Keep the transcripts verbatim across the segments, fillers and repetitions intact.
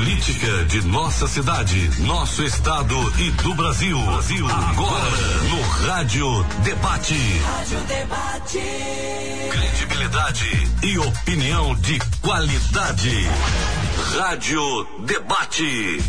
política de nossa cidade, nosso estado e do Brasil. Brasil. Agora no Rádio Debate. Rádio Debate. Credibilidade e opinião de qualidade. Rádio Debate.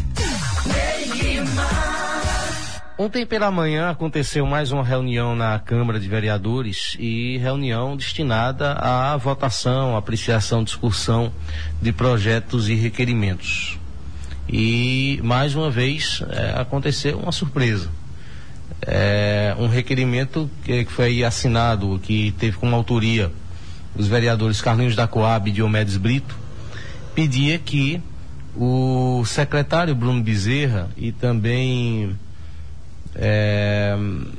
Ontem pela manhã aconteceu mais uma reunião na Câmara de Vereadores e reunião destinada à votação, apreciação, discussão de projetos e requerimentos. E mais uma vez é, aconteceu uma surpresa. É, um requerimento que, que foi assinado, que teve como autoria os vereadores Carlinhos da Coab e Diomedes Brito, pedia que o secretário Bruno Bezerra e também É,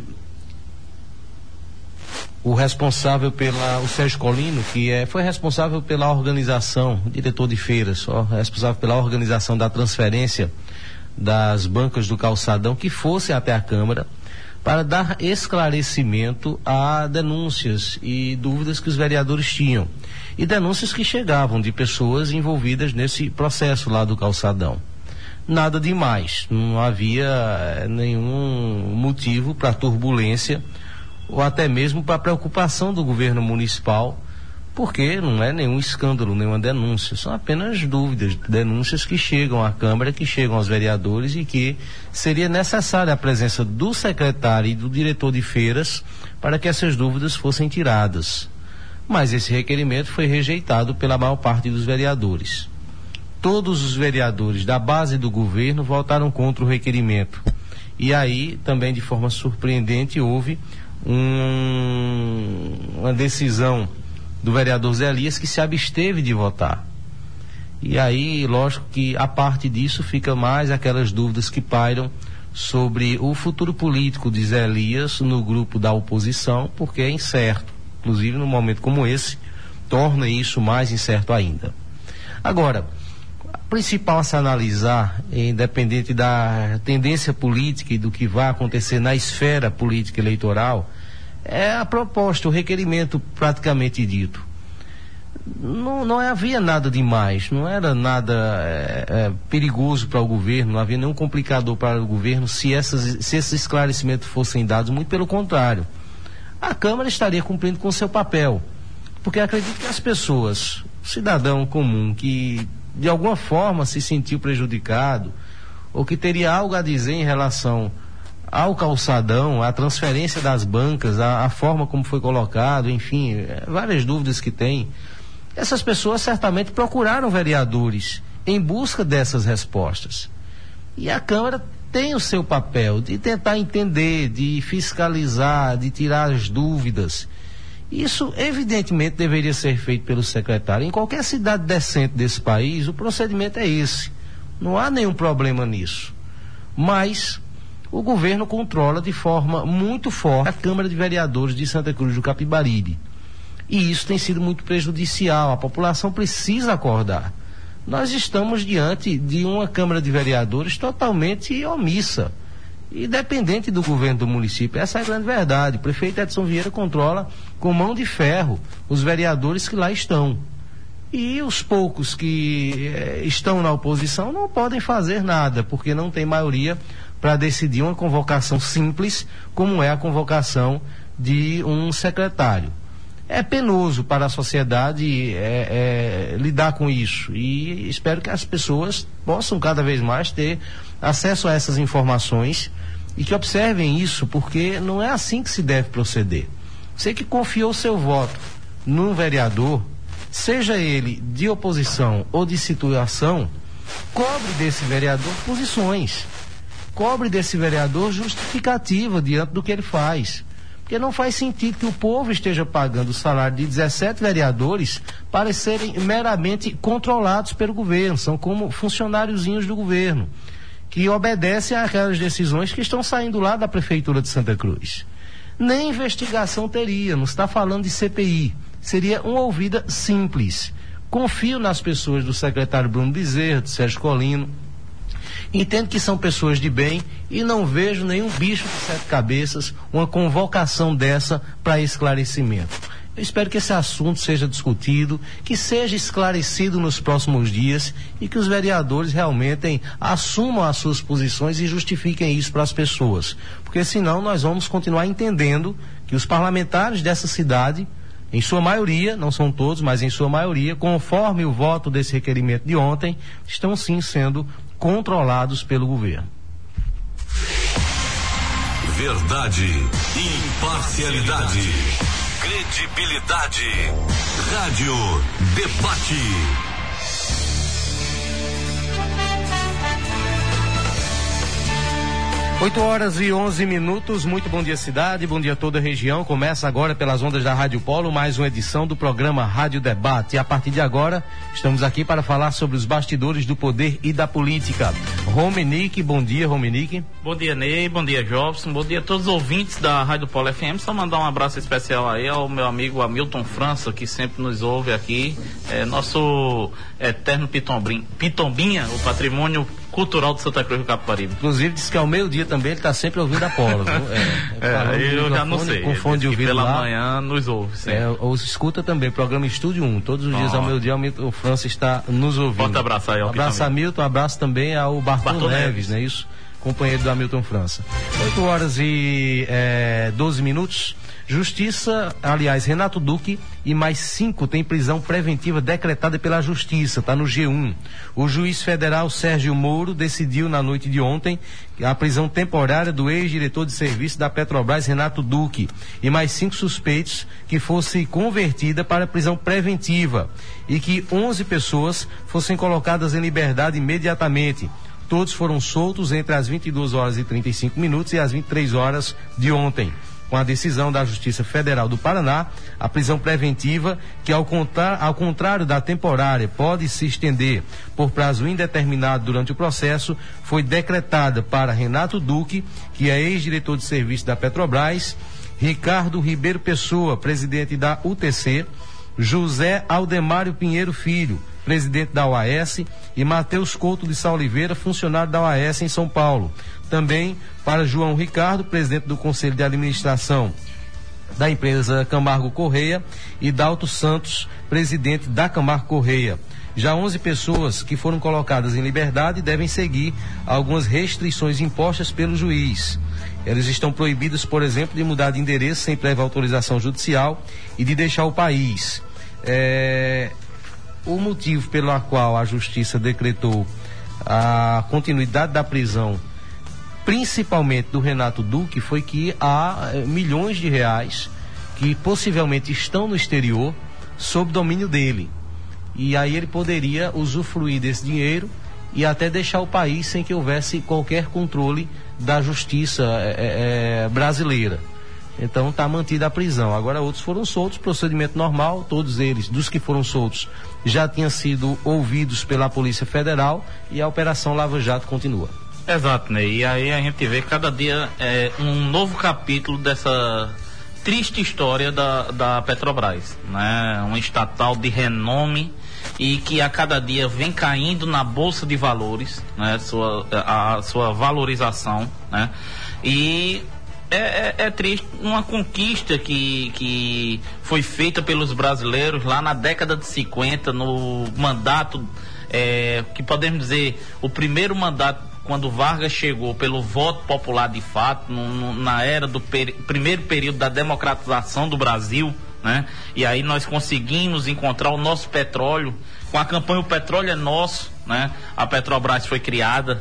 o responsável pela, o Sérgio Colino, que é, foi responsável pela organização, diretor de feiras, ó, responsável pela organização da transferência das bancas do calçadão, que fossem até a Câmara para dar esclarecimento a denúncias e dúvidas que os vereadores tinham, e denúncias que chegavam de pessoas envolvidas nesse processo lá do calçadão. Nada demais, não havia nenhum motivo para turbulência ou até mesmo para preocupação do governo municipal, porque não é nenhum escândalo, nenhuma denúncia, são apenas dúvidas, denúncias que chegam à Câmara, que chegam aos vereadores e que seria necessária a presença do secretário e do diretor de feiras para que essas dúvidas fossem tiradas. Mas esse requerimento foi rejeitado pela maior parte dos vereadores. Todos os vereadores da base do governo votaram contra o requerimento. E aí, também de forma surpreendente, houve um, uma decisão do vereador Zé Elias que se absteve de votar. E aí, lógico que a parte disso fica mais aquelas dúvidas que pairam sobre o futuro político de Zé Elias no grupo da oposição, porque é incerto. Inclusive, num momento como esse, torna isso mais incerto ainda. Agora, o principal a se analisar, independente da tendência política e do que vai acontecer na esfera política eleitoral, é a proposta, o requerimento praticamente dito. Não, não havia nada demais, não era nada é, é, perigoso para o governo, não havia nenhum complicador para o governo se, essas, se esses esclarecimentos fossem dados, muito pelo contrário. A Câmara estaria cumprindo com o seu papel, porque acredito que as pessoas, o cidadão comum que de alguma forma se sentiu prejudicado ou que teria algo a dizer em relação ao calçadão, à transferência das bancas, a, a forma como foi colocado, enfim, várias dúvidas que tem, essas pessoas certamente procuraram vereadores em busca dessas respostas. E a Câmara tem o seu papel de tentar entender, de fiscalizar, de tirar as dúvidas. Isso, evidentemente, deveria ser feito pelo secretário. Em qualquer cidade decente desse país, o procedimento é esse. Não há nenhum problema nisso. Mas o governo controla de forma muito forte a Câmara de Vereadores de Santa Cruz do Capibaribe. E isso tem sido muito prejudicial. A população precisa acordar. Nós estamos diante de uma Câmara de Vereadores totalmente omissa e dependente do governo do município. Essa é a grande verdade. O prefeito Edson Vieira controla com mão de ferro os vereadores que lá estão. E os poucos que eh, estão na oposição não podem fazer nada, porque não tem maioria para decidir uma convocação simples, como é a convocação de um secretário. É penoso para a sociedade é, é, lidar com isso, e espero que as pessoas possam cada vez mais ter acesso a essas informações e que observem isso, porque não é assim que se deve proceder. Você que confiou seu voto num vereador, seja ele de oposição ou de situação, cobre desse vereador posições, cobre desse vereador justificativa diante do que ele faz. Porque não faz sentido que o povo esteja pagando o salário de dezessete vereadores para serem meramente controlados pelo governo. São como funcionáriozinhos do governo, que obedecem àquelas decisões que estão saindo lá da Prefeitura de Santa Cruz. Nem investigação teria, não está falando de C P I. Seria uma ouvida simples. Confio nas pessoas do secretário Bruno Bezerra, do Sérgio Colino. Entendo que são pessoas de bem e não vejo nenhum bicho de sete cabeças, uma convocação dessa para esclarecimento. Eu espero que esse assunto seja discutido, que seja esclarecido nos próximos dias e que os vereadores realmente assumam as suas posições e justifiquem isso para as pessoas. Porque senão nós vamos continuar entendendo que os parlamentares dessa cidade, em sua maioria, não são todos, mas em sua maioria, conforme o voto desse requerimento de ontem, estão sim sendo controlados pelo governo. Verdade, imparcialidade, credibilidade. Rádio Debate. oito horas e onze minutos, muito bom dia cidade, bom dia a toda a região. Começa agora pelas ondas da Rádio Polo mais uma edição do programa Rádio Debate. E a partir de agora, estamos aqui para falar sobre os bastidores do poder e da política. Romenique, bom dia, Romenique. Bom dia, Ney, bom dia, Jobson, bom dia a todos os ouvintes da Rádio Polo F M. Só mandar um abraço especial aí ao meu amigo Hamilton França, que sempre nos ouve aqui. É nosso eterno Pitombinha, o patrimônio cultural de Santa Cruz do Capibaribe. Inclusive disse que ao meio-dia também ele está sempre ouvindo a Polo. É, é, eu já não sei. Com fone de ouvido pela lá, manhã nos ouve. Sim. É, ou escuta também, programa Estúdio um. Todos os oh. dias ao meio-dia o França está nos ouvindo. Forte abraço aí ao um abraço a Hamilton, um abraço também ao Bartol, Bartol Neves, Neves, não é isso? Companheiro do Hamilton França. oito horas e é, doze minutos. Justiça, aliás, Renato Duque e mais cinco tem prisão preventiva decretada pela Justiça, está no G um. O juiz federal Sérgio Moro decidiu na noite de ontem a prisão temporária do ex-diretor de serviço da Petrobras, Renato Duque, e mais cinco suspeitos que fosse convertida para prisão preventiva e que onze pessoas fossem colocadas em liberdade imediatamente. Todos foram soltos entre as vinte e duas horas e trinta e cinco minutos e as vinte e três horas de ontem. Com a decisão da Justiça Federal do Paraná, a prisão preventiva, que ao, contra, ao contrário da temporária pode se estender por prazo indeterminado durante o processo, foi decretada para Renato Duque, que é ex-diretor de serviço da Petrobras, Ricardo Ribeiro Pessoa, presidente da U T C, José Aldemário Pinheiro Filho, presidente da O A S, e Matheus Couto de Sá Oliveira, funcionário da O A S em São Paulo. Também para João Ricardo, presidente do Conselho de Administração da empresa Camargo Correia, e Dalto Santos, presidente da Camargo Correia. Já onze pessoas que foram colocadas em liberdade devem seguir algumas restrições impostas pelo juiz. Eles estão proibidos, por exemplo, de mudar de endereço sem prévia autorização judicial e de deixar o país. É... O motivo pelo qual a Justiça decretou a continuidade da prisão, principalmente do Renato Duque, foi que há eh, milhões de reais que possivelmente estão no exterior sob domínio dele. E aí ele poderia usufruir desse dinheiro e até deixar o país sem que houvesse qualquer controle da justiça eh, eh, brasileira. Então está mantida a prisão. Agora outros foram soltos, procedimento normal, todos eles, dos que foram soltos, já tinham sido ouvidos pela Polícia Federal e a Operação Lava Jato continua. Exato, né? E aí a gente vê cada dia é, um novo capítulo dessa triste história da, da Petrobras, né? Um estatal de renome e que a cada dia vem caindo na Bolsa de Valores, né? Sua, a, a sua valorização, né? E é, é, é triste, uma conquista que, que foi feita pelos brasileiros lá na década de cinquenta, no mandato, é, que podemos dizer, o primeiro mandato, quando Vargas chegou pelo voto popular de fato, no, no, na era do peri- primeiro período da democratização do Brasil, né? E aí nós conseguimos encontrar o nosso petróleo, com a campanha O Petróleo é Nosso, né? A Petrobras foi criada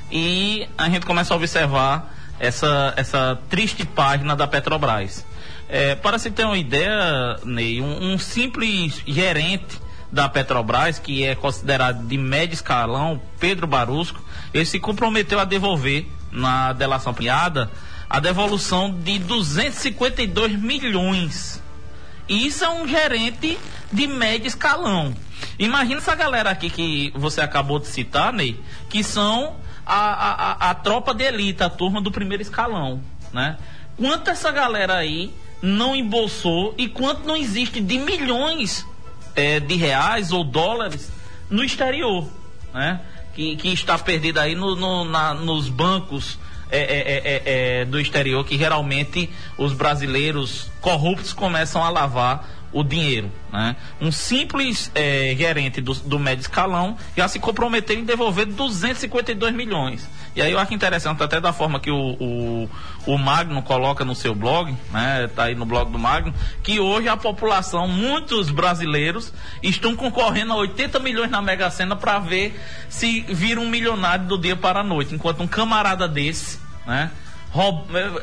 e a gente começa a observar essa, essa triste página da Petrobras. É, para se ter uma ideia, Ney, um, um simples gerente da Petrobras, que é considerado de médio escalão, Pedro Barusco, ele se comprometeu a devolver na delação premiada a devolução de duzentos e cinquenta e dois milhões. E isso é um gerente de médio escalão. Imagina essa galera aqui que você acabou de citar, Ney, que são a, a, a, a tropa de elite, a turma do primeiro escalão, né? Quanto essa galera aí não embolsou e quanto não existe de milhões é, de reais ou dólares no exterior, né? Que, que está perdida aí no, no, na, nos bancos é, é, é, é, do exterior, que geralmente os brasileiros corruptos começam a lavar o dinheiro, né? Um simples é, gerente do, do médio escalão já se comprometeu em devolver duzentos e cinquenta e dois milhões. E aí eu acho interessante até da forma que o, o, o Magno coloca no seu blog, né? Tá aí no blog do Magno, que hoje a população, muitos brasileiros estão concorrendo a oitenta milhões na Mega Sena para ver se vira um milionário do dia para a noite, enquanto um camarada desse, né? Roub...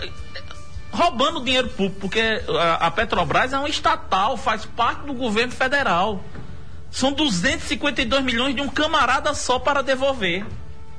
roubando dinheiro público, porque a, a Petrobras é uma estatal, faz parte do governo federal. São duzentos e cinquenta e dois milhões de um camarada só para devolver.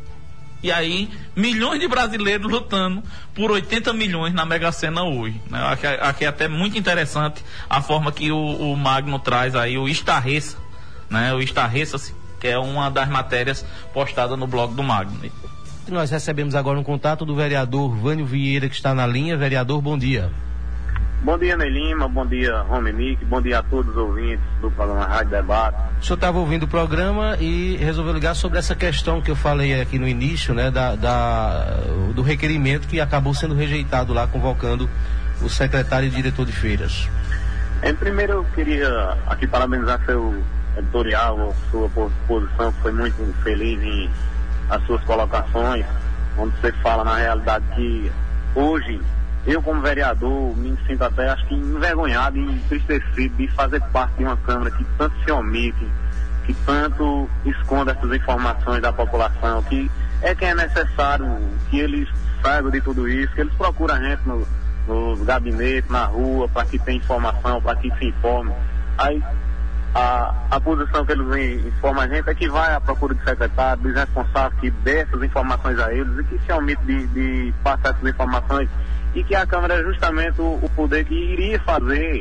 E aí, milhões de brasileiros lutando por oitenta milhões na Mega Sena hoje. Né? Aqui, aqui é até muito interessante a forma que o, o Magno traz aí, o Estarreça, né? O Estarreça-se, que é uma das matérias postadas no blog do Magno. Nós recebemos agora um contato do vereador Vânio Vieira, que está na linha. Vereador, bom dia. Bom dia, Ney Lima, bom dia, Romenick, bom dia a todos os ouvintes do programa Rádio Debate. O senhor estava ouvindo o programa e resolveu ligar sobre essa questão que eu falei aqui no início, né, da, da, do requerimento que acabou sendo rejeitado lá, convocando o secretário e diretor de feiras. Em primeiro, eu queria aqui parabenizar seu editorial, sua posição, que foi muito feliz em as suas colocações, onde você fala na realidade que hoje eu, como vereador, me sinto até, acho que, envergonhado e entristecido de fazer parte de uma Câmara que tanto se omite, que tanto esconde essas informações da população, que é quem é necessário que eles saibam de tudo isso, que eles procuram a gente no, nos gabinetes, na rua, para que tenha informação, para que se informe. Aí, a, a posição que eles informam a gente é que vai à procura do secretário, dos responsáveis, que dê essas informações a eles e que se omite de, de passar essas informações, e que a Câmara é justamente o, o poder que iria fazer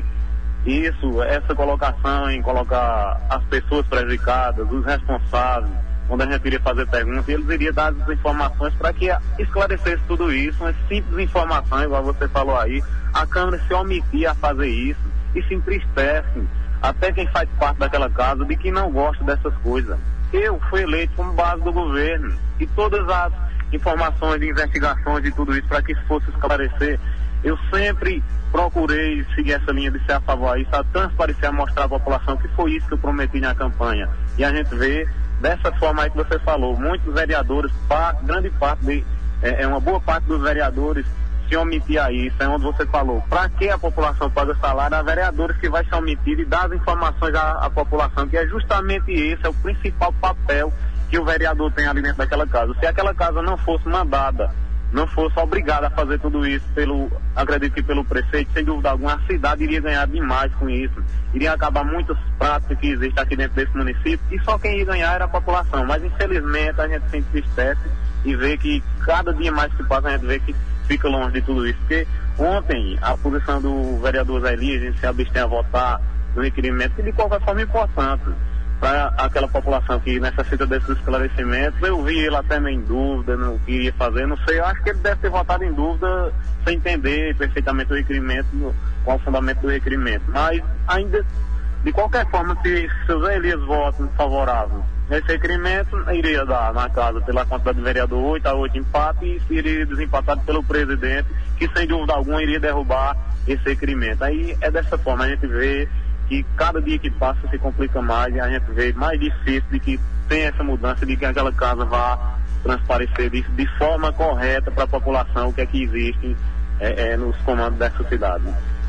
isso, essa colocação em colocar as pessoas prejudicadas, os responsáveis, onde a gente iria fazer perguntas, e eles iriam dar as informações para que esclarecesse tudo isso, uma simples informação, igual você falou aí. A Câmara se omitia a fazer isso e se entristece, até quem faz parte daquela casa, de que não gosta dessas coisas. Eu fui eleito como base do governo, e todas as informações de investigações e tudo isso, para que fosse esclarecer, eu sempre procurei seguir essa linha de ser a favor a isso, a transparecer, a mostrar à população que foi isso que eu prometi na campanha. E a gente vê dessa forma aí que você falou, muitos vereadores, parte, grande parte, de, é, é uma boa parte dos vereadores se omitir a isso, é onde você falou, para que a população paga salário, há vereadores que vai se omitir e dar as informações à, à população, que é justamente esse, é o principal papel que o vereador tem ali dentro daquela casa. Se aquela casa não fosse mandada, não fosse obrigada a fazer tudo isso, pelo, acredito que pelo prefeito, sem dúvida alguma, a cidade iria ganhar demais com isso. Iria acabar muitas práticas que existem aqui dentro desse município, e só quem ia ganhar era a população. Mas infelizmente a gente se entristece e vê que cada dia mais que passa a gente vê que fica longe de tudo isso. Porque ontem a posição do vereador Zé Elias, a gente se abstém a votar no requerimento, que de qualquer forma é importante para aquela população que necessita desses esclarecimentos. Eu vi ele até meio em dúvida no que iria fazer, não sei, eu acho que ele deve ter votado em dúvida sem entender perfeitamente o requerimento, qual o fundamento do requerimento. Mas ainda, de qualquer forma, se seu Zé Elias vota favorável esse requerimento, iria dar na casa pela quantidade de vereador oito a oito empate, e seria desempatado pelo presidente, que sem dúvida alguma iria derrubar esse requerimento. Aí é dessa forma, a gente vê que cada dia que passa se complica mais, e a gente vê mais difícil de que tenha essa mudança, de que aquela casa vá transparecer de, de forma correta para a população o que é que existe é, é, nos comandos dessa cidade.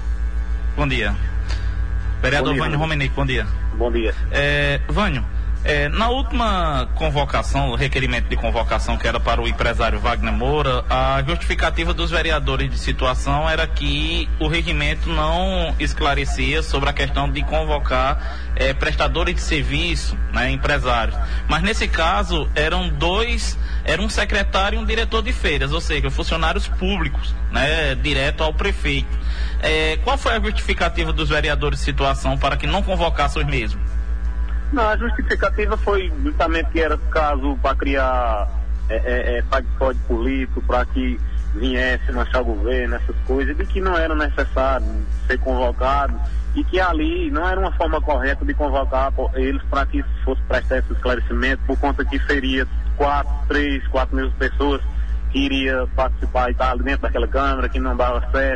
Bom dia. Vereador Vânio Romenick, bom dia. Bom dia. É, Vânio, É, na última convocação, o requerimento de convocação que era para o empresário Wagner Moura, a justificativa dos vereadores de situação era que o regimento não esclarecia sobre a questão de convocar é, prestadores de serviço, né, empresários. Mas nesse caso eram dois, era um secretário e um diretor de feiras, ou seja, funcionários públicos, né, direto ao prefeito. É, qual foi a justificativa dos vereadores de situação para que não convocassem os mesmos? Não, a justificativa foi justamente que era caso para criar é, é, é, político, para que viesse manchar o governo, essas coisas, de que não era necessário ser convocado, e que ali não era uma forma correta de convocar eles para que fosse prestar esse esclarecimento, por conta que seria quatro, três, quatro mil pessoas que iria participar e estar ali dentro daquela Câmara, que não dava certo.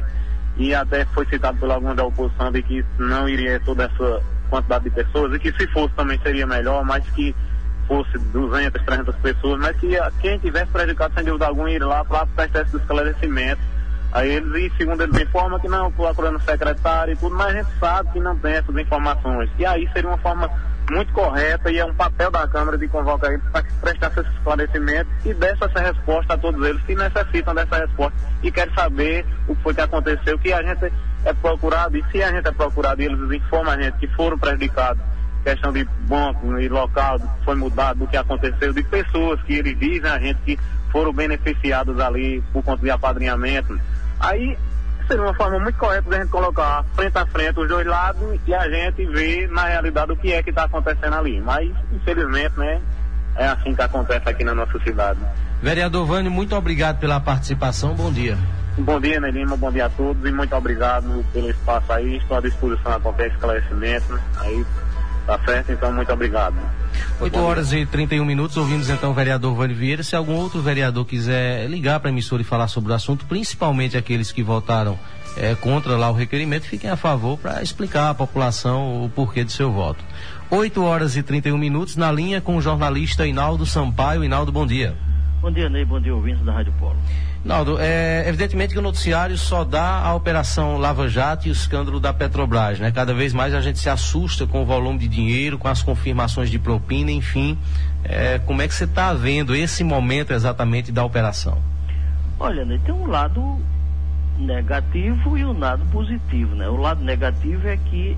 e até foi citado por alguns da oposição de que não iria toda essa quantidade de pessoas, e que se fosse também seria melhor, mas que fosse duzentas, trezentas pessoas, mas que quem tivesse prejudicado sem dúvida alguma ir lá para prestar esse esclarecimento a eles, e segundo eles informam que não, procurando secretário e tudo, mas a gente sabe que não tem essas informações, e aí seria uma forma muito correta, e é um papel da Câmara de convocar eles para que prestasse esse esclarecimento e desse essa resposta a todos eles que necessitam dessa resposta e querem saber o que foi que aconteceu, que a gente é procurado, e se a gente é procurado e eles informam a gente que foram prejudicados, questão de banco e local, que foi mudado, do que aconteceu, de pessoas que eles dizem a gente que foram beneficiados ali por conta de apadrinhamento, aí seria uma forma muito correta de a gente colocar frente a frente os dois lados e a gente ver na realidade o que é que está acontecendo ali. Mas, infelizmente, né, é assim que acontece aqui na nossa cidade. Vereador Vânio, muito obrigado pela participação, bom dia. Bom dia, Nelima, bom dia a todos e muito obrigado pelo espaço aí, estou à disposição a qualquer esclarecimento, aí tá certo, então muito obrigado. oito horas e trinta e um minutos, ouvimos então o vereador Vânio Vieira. Se algum outro vereador quiser ligar para a emissora e falar sobre o assunto, principalmente aqueles que votaram é, contra lá o requerimento, fiquem a favor para explicar à população o porquê do seu voto. oito horas e trinta e um minutos, na linha com o jornalista Inaldo Sampaio. Inaldo, bom dia. Bom dia, Ney, bom dia, ouvintes da Rádio Polo. Naldo, é, evidentemente que o noticiário só dá a operação Lava Jato e o escândalo da Petrobras, né? Cada vez mais a gente se assusta com o volume de dinheiro, com as confirmações de propina, enfim. É, como é que você está vendo esse momento exatamente da operação? Olha, né, tem um lado negativo e um lado positivo, né? O lado negativo é que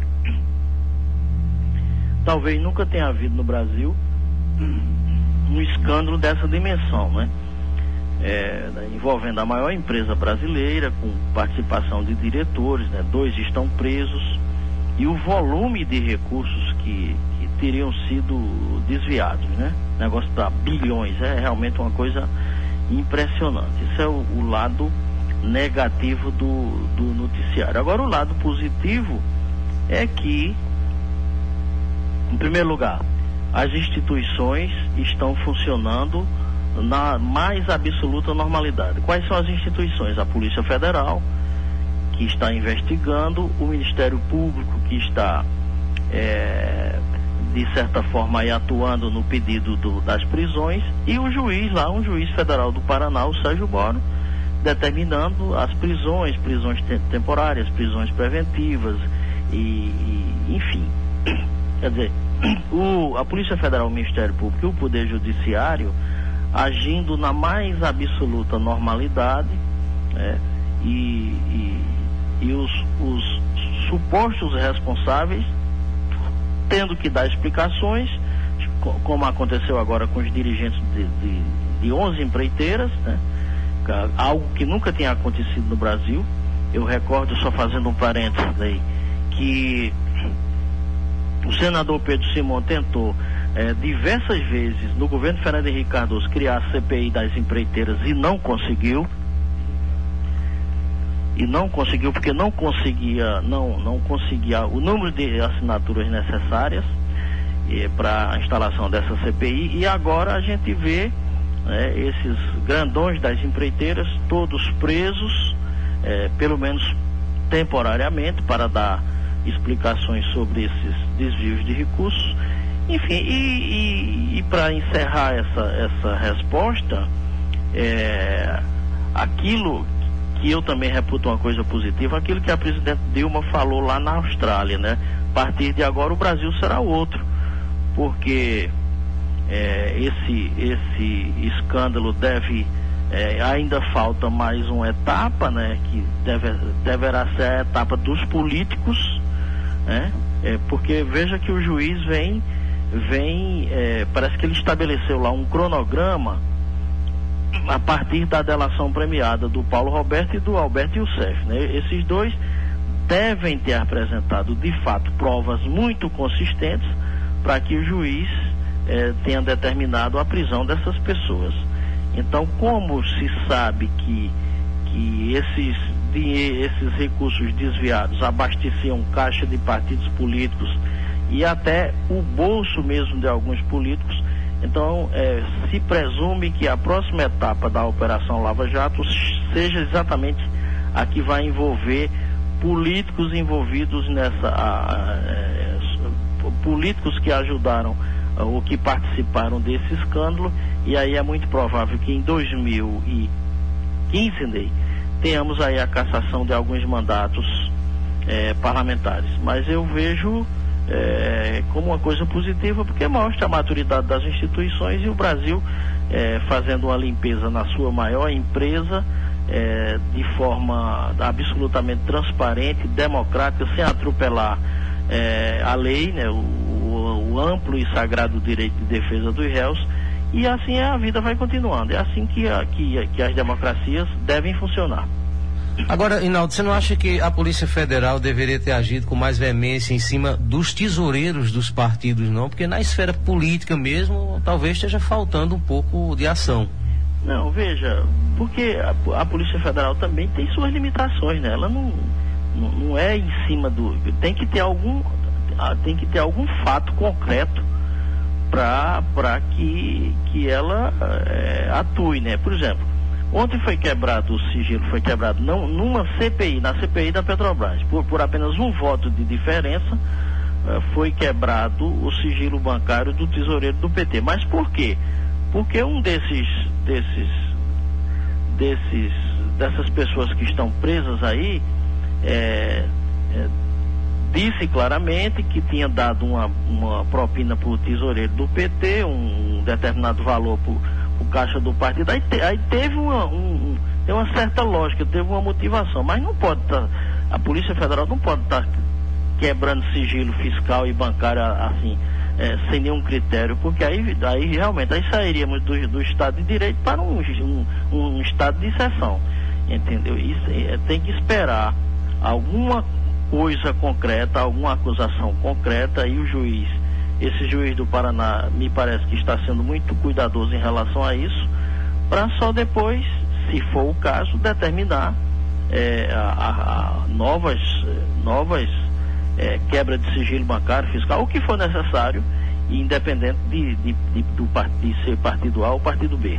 talvez nunca tenha havido no Brasil um escândalo dessa dimensão, né? É, envolvendo a maior empresa brasileira, com participação de diretores, né? Dois estão presos, e o volume de recursos que, que teriam sido desviados, né? Negócio para bilhões, é realmente uma coisa impressionante. Isso é o, o lado negativo do, do noticiário. Agora, o lado positivo é que, em primeiro lugar, as instituições estão funcionando na mais absoluta normalidade. Quais são as instituições? A Polícia Federal, que está investigando, o Ministério Público, que está, é, de certa forma, aí, atuando no pedido do, das prisões, e o juiz lá, um juiz federal do Paraná, o Sérgio Moro, determinando as prisões, prisões te temporárias, prisões preventivas, e, e enfim. Quer dizer, o, a Polícia Federal, o Ministério Público e o Poder Judiciário agindo na mais absoluta normalidade, é, e, e, e os, os supostos responsáveis tendo que dar explicações, como aconteceu agora com os dirigentes de, de, de onze empreiteiras, né? Algo que nunca tinha acontecido no Brasil. Eu recordo, só fazendo um parênteses aí, que o senador Pedro Simão tentou É, diversas vezes no governo Fernando Henrique Cardoso criar a C P I das empreiteiras e não conseguiu e não conseguiu porque não conseguia não, não conseguia o número de assinaturas necessárias eh, para a instalação dessa C P I, e agora a gente vê né, esses grandões das empreiteiras todos presos, eh, pelo menos temporariamente, para dar explicações sobre esses desvios de recursos. Enfim, e, e, e para encerrar essa, essa resposta, é, aquilo que eu também reputo uma coisa positiva, aquilo que a presidente Dilma falou lá na Austrália, né? A partir de agora o Brasil será outro, porque é, esse, esse escândalo deve, é, ainda falta mais uma etapa, né? Que deve, deverá ser a etapa dos políticos, né? É, porque veja que o juiz vem vem, é, parece que ele estabeleceu lá um cronograma a partir da delação premiada do Paulo Roberto e do Alberto Youssef, né? Esses dois devem ter apresentado de fato provas muito consistentes para que o juiz é, tenha determinado a prisão dessas pessoas. Então, como se sabe que, que esses, esses recursos desviados abasteciam caixa de partidos políticos e até o bolso mesmo de alguns políticos, então é, se presume que a próxima etapa da Operação Lava Jato seja exatamente a que vai envolver políticos envolvidos nessa, a, a, é, políticos que ajudaram a, ou que participaram desse escândalo, e aí é muito provável que em dois mil e quinze, Ney, tenhamos aí a cassação de alguns mandatos é, parlamentares. Mas eu vejo é, como uma coisa positiva, porque mostra a maturidade das instituições e o Brasil é, fazendo uma limpeza na sua maior empresa, É, de forma absolutamente transparente, democrática, sem atropelar é, a lei, né, o, o, o amplo e sagrado direito de defesa dos réus, e assim a vida vai continuando. É assim que, a, que, que as democracias devem funcionar. Agora, Inaldo, você não acha que a Polícia Federal deveria ter agido com mais veemência em cima dos tesoureiros dos partidos, não? Porque na esfera política mesmo, talvez esteja faltando um pouco de ação. Não, veja, porque a, a Polícia Federal também tem suas limitações, né? Ela não, não, não é em cima do... Tem que ter algum, tem que ter algum fato concreto para que, que ela é, atue, né? Por exemplo, ontem foi quebrado o sigilo, foi quebrado não, numa C P I, na C P I da Petrobras, por, por apenas um voto de diferença, foi quebrado o sigilo bancário do tesoureiro do P T. Mas por quê? Porque um desses, desses, desses, dessas pessoas que estão presas aí, é, é, disse claramente que tinha dado uma, uma propina para o tesoureiro do P T, um, um determinado valor para o caixa do partido. Aí, te, aí teve uma, um, um, tem uma certa lógica, teve uma motivação, mas não pode estar, tá, a Polícia Federal não pode estar tá quebrando sigilo fiscal e bancário assim, É, sem nenhum critério, porque aí, aí realmente aí sairíamos do, do Estado de Direito para um, um, um Estado de exceção, entendeu? Isso é, tem que esperar alguma coisa concreta, alguma acusação concreta, e o juiz, esse juiz do Paraná, me parece que está sendo muito cuidadoso em relação a isso, para só depois, se for o caso, determinar é, a, a, a novas, novas É, quebra de sigilo bancário, fiscal, o que for necessário, independente de, de, de, do, de ser partido A ou partido B.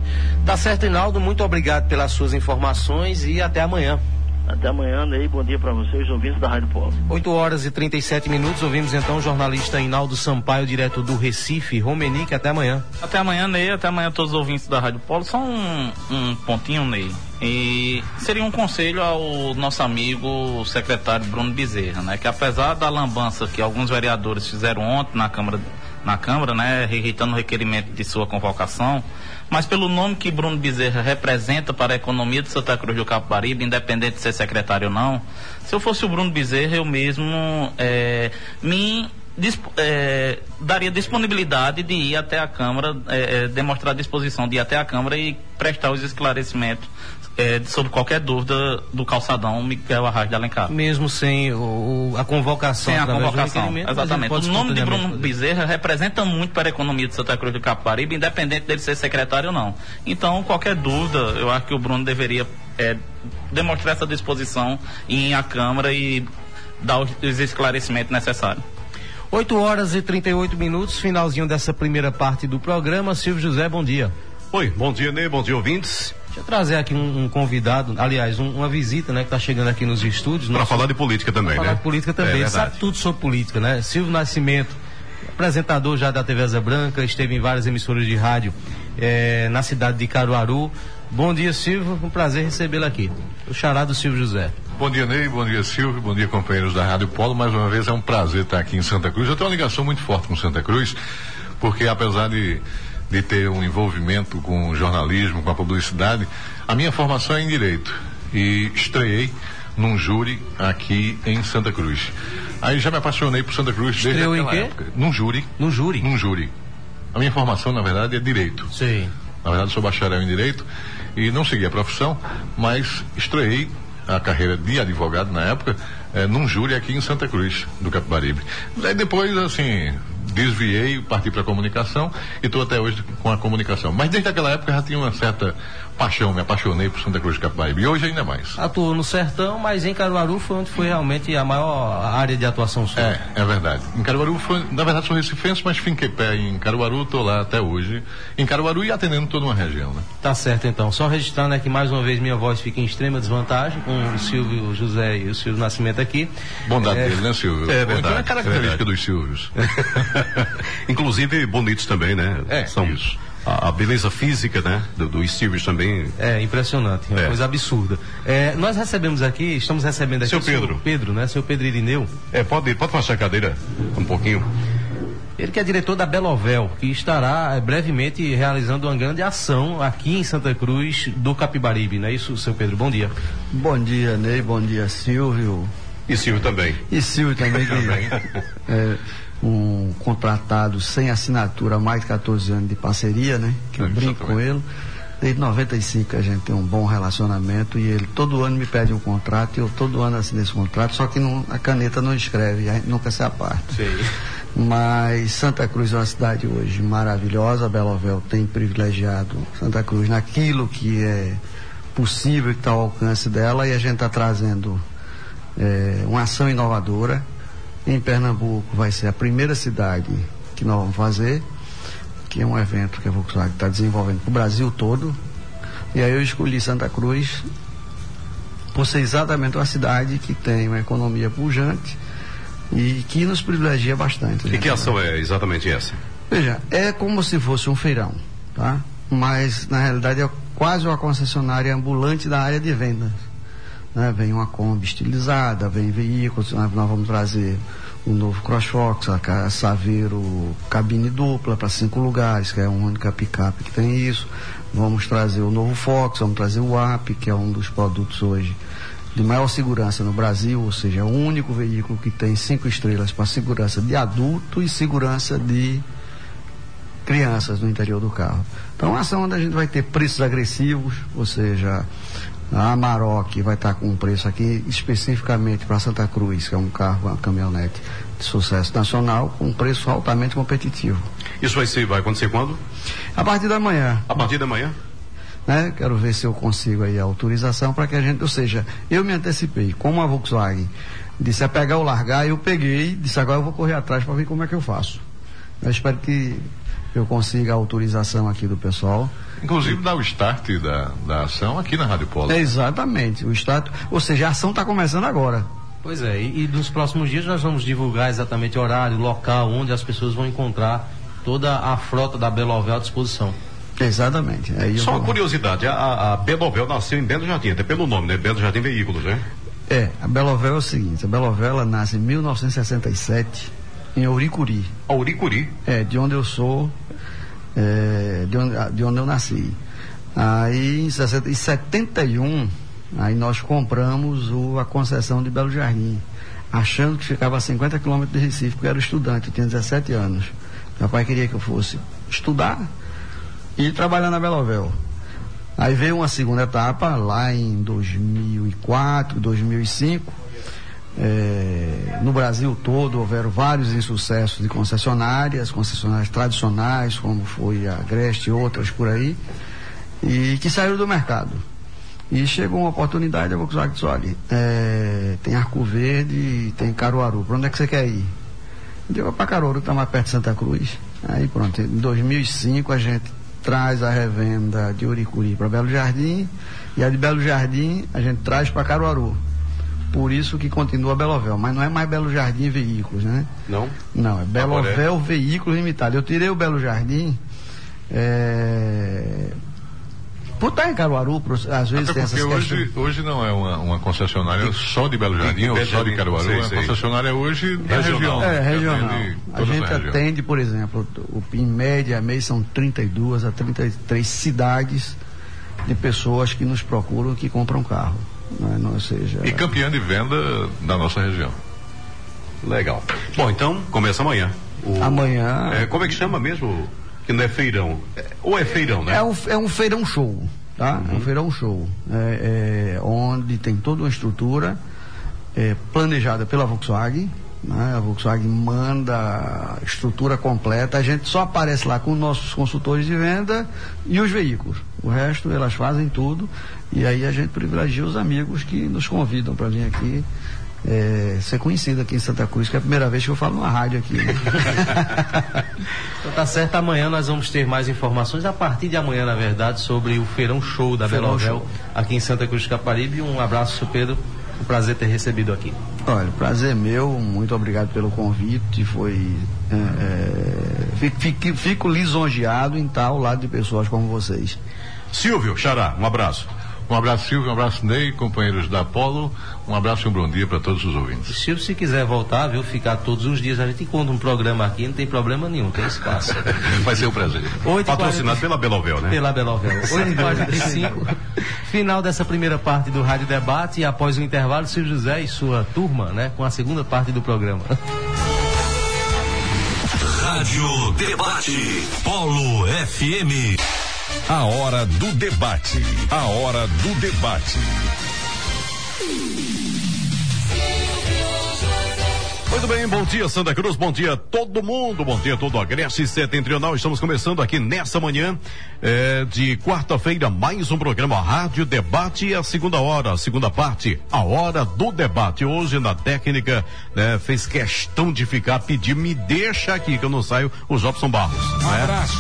Tá certo, Inaldo, muito obrigado pelas suas informações e até amanhã. Até amanhã, Ney, bom dia para vocês, ouvintes da Rádio Polo. oito horas e trinta e sete minutos, ouvimos então o jornalista Inaldo Sampaio, direto do Recife. Romenique, até amanhã. Até amanhã, Ney, até amanhã a todos os ouvintes da Rádio Polo. Só um, um pontinho, Ney, e seria um conselho ao nosso amigo secretário Bruno Bezerra, né, que apesar da lambança que alguns vereadores fizeram ontem na Câmara, na Câmara, né, rejeitando o requerimento de sua convocação, mas pelo nome que Bruno Bezerra representa para a economia de Santa Cruz do Capibaribe, independente de ser secretário ou não, se eu fosse o Bruno Bezerra, eu mesmo é, me disp, é, daria disponibilidade de ir até a Câmara, é, é, demonstrar disposição de ir até a Câmara e prestar os esclarecimentos É, sobre qualquer dúvida do calçadão Miguel Arraes de Alencar. Mesmo sem o, a convocação. Sem a convocação, exatamente. O nome de Bruno fazer. Bezerra representa muito para a economia de Santa Cruz do Capibaribe, independente dele ser secretário ou não. Então, qualquer dúvida, eu acho que o Bruno deveria é, demonstrar essa disposição em ir à Câmara e dar os, os esclarecimentos necessários. oito horas e trinta e oito minutos, finalzinho dessa primeira parte do programa. Silvio José, bom dia. Oi, bom dia, Ney, bom dia, ouvintes. Deixa eu trazer aqui um, um convidado, aliás, um, uma visita, né, que está chegando aqui nos estúdios. Para falar de política também, pra né? Falar de política também, é sabe tudo sobre política, né? Silvio Nascimento, apresentador já da T V Asa Branca, esteve em várias emissoras de rádio é, na cidade de Caruaru. Bom dia, Silvio, um prazer recebê-lo aqui. O xará do Silvio José. Bom dia, Ney, bom dia, Silvio, bom dia, companheiros da Rádio Polo. Mais uma vez é um prazer estar aqui em Santa Cruz. Eu tenho uma ligação muito forte com Santa Cruz, porque apesar de de ter um envolvimento com o jornalismo, com a publicidade, a minha formação é em Direito e estreiei num júri aqui em Santa Cruz. Aí já me apaixonei por Santa Cruz desde Estreou aquela em quê? época. Num júri. Num júri? Num júri. A minha formação, na verdade, é Direito. Sim. Na verdade, sou bacharel em Direito e não segui a profissão, mas estreiei a carreira de advogado na época, eh, num júri aqui em Santa Cruz do Capibaribe. Aí depois, assim, desviei, parti para a comunicação e estou até hoje com a comunicação. Mas desde aquela época já tinha uma certa paixão, me apaixonei por Santa Cruz de Capibaribe e hoje ainda mais. Atuou no Sertão, mas em Caruaru foi onde foi realmente a maior área de atuação sua. É, é verdade. Em Caruaru foi, na verdade sou recifense, mas finquei pé em Caruaru, estou lá até hoje. Em Caruaru e atendendo toda uma região, né? Tá certo então. Só registrando aqui mais uma vez minha voz fica em extrema desvantagem com o Silvio José e o Silvio Nascimento aqui. Bondade é... dele, né, Silvio? É verdade. Então é característica é dos Silvios. Inclusive bonitos também, né? É, São isso. A, a beleza física, né? Do, dos Silvios também. É impressionante, é uma É. coisa absurda. É, nós recebemos aqui, estamos recebendo aqui Seu o senhor Pedro. Pedro, né? Seu Pedro Irineu. É, pode, pode passar a cadeira um pouquinho. Ele que é diretor da Belovel, que estará é, brevemente realizando uma grande ação aqui em Santa Cruz do Capibaribe, não é isso, seu Pedro? Bom dia. Bom dia, Ney, bom dia, Silvio. E Silvio também. E Silvio também, que é um contratado sem assinatura há mais de catorze anos de parceria, né? Que eu É, brinco exatamente. com ele. Desde noventa e cinco a gente tem um bom relacionamento e ele todo ano me pede um contrato e eu todo ano assino esse contrato, só que não, a caneta não escreve, a gente nunca se aparta. Sei. Mas Santa Cruz é uma cidade hoje maravilhosa, a Belovel tem privilegiado Santa Cruz naquilo que é possível que está ao alcance dela e a gente está trazendo é, uma ação inovadora. Em Pernambuco vai ser a primeira cidade que nós vamos fazer, que é um evento que a Volkswagen está desenvolvendo para o Brasil todo. E aí eu escolhi Santa Cruz por ser exatamente uma cidade que tem uma economia pujante e que nos privilegia bastante. E que ação é exatamente essa? Veja, é como se fosse um feirão, tá? Mas na realidade é quase uma concessionária ambulante da área de vendas. Né? Vem uma Kombi estilizada, vem veículos, nós, nós vamos trazer o novo CrossFox, a ca- Saveiro cabine dupla para cinco lugares, que é a única picape que tem isso. Vamos trazer o novo Fox, vamos trazer o A P, que é um dos produtos hoje de maior segurança no Brasil, ou seja, é o único veículo que tem cinco estrelas para segurança de adulto e segurança de crianças no interior do carro. Então, uma ação onde a gente vai ter preços agressivos, ou seja, a Amarok vai estar com um preço aqui especificamente para Santa Cruz, que é um carro, uma caminhonete de sucesso nacional, com um preço altamente competitivo. Isso vai ser, vai acontecer quando? A partir da manhã, A partir da manhã? né? Quero ver se eu consigo aí a autorização para que a gente, ou seja, eu me antecipei, como a Volkswagen disse a pegar ou largar, eu peguei, disse agora eu vou correr atrás para ver como é que eu faço. Eu espero que eu consiga a autorização aqui do pessoal. Inclusive dá o start da, da ação aqui na Rádio Polo. É exatamente, o status, ou seja, a ação está começando agora. Pois é, e, e nos próximos dias nós vamos divulgar exatamente o horário, local, onde as pessoas vão encontrar toda a frota da Belovel à disposição. Exatamente. Aí eu Só uma vou- curiosidade, a, a Belovel nasceu em Belo Jardim, até pelo nome, né? Belo Jardim Veículos, né? É, a Belovel é o seguinte, a Belovel ela nasce em mil novecentos e sessenta e sete em Ouricuri, Auricuri. é, de onde eu sou, é, de, onde, de onde eu nasci. Aí em sessenta, em setenta e um, aí nós compramos o, a concessão de Belo Jardim, achando que ficava a cinquenta quilômetros de Recife, porque eu era estudante, eu tinha dezessete anos. Meu pai queria que eu fosse estudar e trabalhar na Belovel. Aí veio uma segunda etapa lá em dois mil e quatro, dois mil e cinco. É, no Brasil todo houveram vários insucessos de concessionárias, concessionárias tradicionais, como foi a Agreste e outras por aí, e que saíram do mercado. E chegou uma oportunidade, a Volkswagen disse, olha, é, tem Arco Verde e tem Caruaru, para onde é que você quer ir? Eu digo, para Caruaru, que está mais perto de Santa Cruz. Aí pronto, em dois mil e cinco a gente traz a revenda de Ouricuri para Belo Jardim, e a de Belo Jardim a gente traz para Caruaru. Por isso que continua a Belovel, mas não é mais Belo Jardim Veículos, né? Não? Não, é Belovel Agora Veículos Limitado. Eu tirei o Belo Jardim é... por estar em Caruaru, por, às vezes Até tem porque essas hoje, questões. hoje não é uma, uma concessionária só de Belo Jardim tem ou que só de ver, Caruaru, sei, é uma sei. concessionária hoje da Regional. região. É, que regional. atende A toda gente essa região. atende, por exemplo, o, em média, mês são trinta e duas a trinta e três cidades de pessoas que nos procuram que compram carro. Não é? Não, ou seja, E campeã de venda da nossa região. Legal. Bom, então, começa amanhã. O- Amanhã- É, como é que chama mesmo? Que não é feirão. É, ou é feirão, né? É um, é um feirão show, tá? É um feirão show, é, é, onde tem toda uma estrutura é, planejada pela Volkswagen, né? A Volkswagen manda estrutura completa, a gente só aparece lá com nossos consultores de venda e os veículos. O resto elas fazem tudo e aí a gente privilegia os amigos que nos convidam para vir aqui. É, ser conhecido aqui em Santa Cruz, que é a primeira vez que eu falo numa rádio aqui, né? Então tá certo, amanhã nós vamos ter mais informações, a partir de amanhã, na verdade, sobre o Feirão Show da Belovel aqui em Santa Cruz de Caparibe. Um abraço, seu Pedro, um prazer ter recebido aqui. Olha, prazer meu, muito obrigado pelo convite, foi é, é, fico, fico lisonjeado em estar ao lado de pessoas como vocês. Silvio Xará, um abraço. Um abraço, Silvio, um abraço, Ney, companheiros da Apolo, um abraço e um bom dia para todos os ouvintes. Silvio, se quiser voltar, viu, ficar todos os dias, a gente encontra um programa aqui, não tem problema nenhum, tem espaço. Vai ser um prazer. Patrocinado pela Belovel, né? Pela Belovel. oito e quarenta e cinco, final dessa primeira parte do Rádio Debate, e após o intervalo, Silvio José e sua turma, né, com a segunda parte do programa. Rádio Debate, Polo F M. A hora do debate. A hora do debate. Muito bem, bom dia Santa Cruz, bom dia todo mundo, bom dia todo o Agreste Setentrional. Estamos começando aqui nessa manhã é, de quarta-feira, mais um programa Rádio Debate, a segunda hora, a segunda parte, a hora do debate. Hoje na técnica, né, fez questão de ficar, pedir, me deixa aqui que eu não saio, o Jobson Barros. Um né? abraço.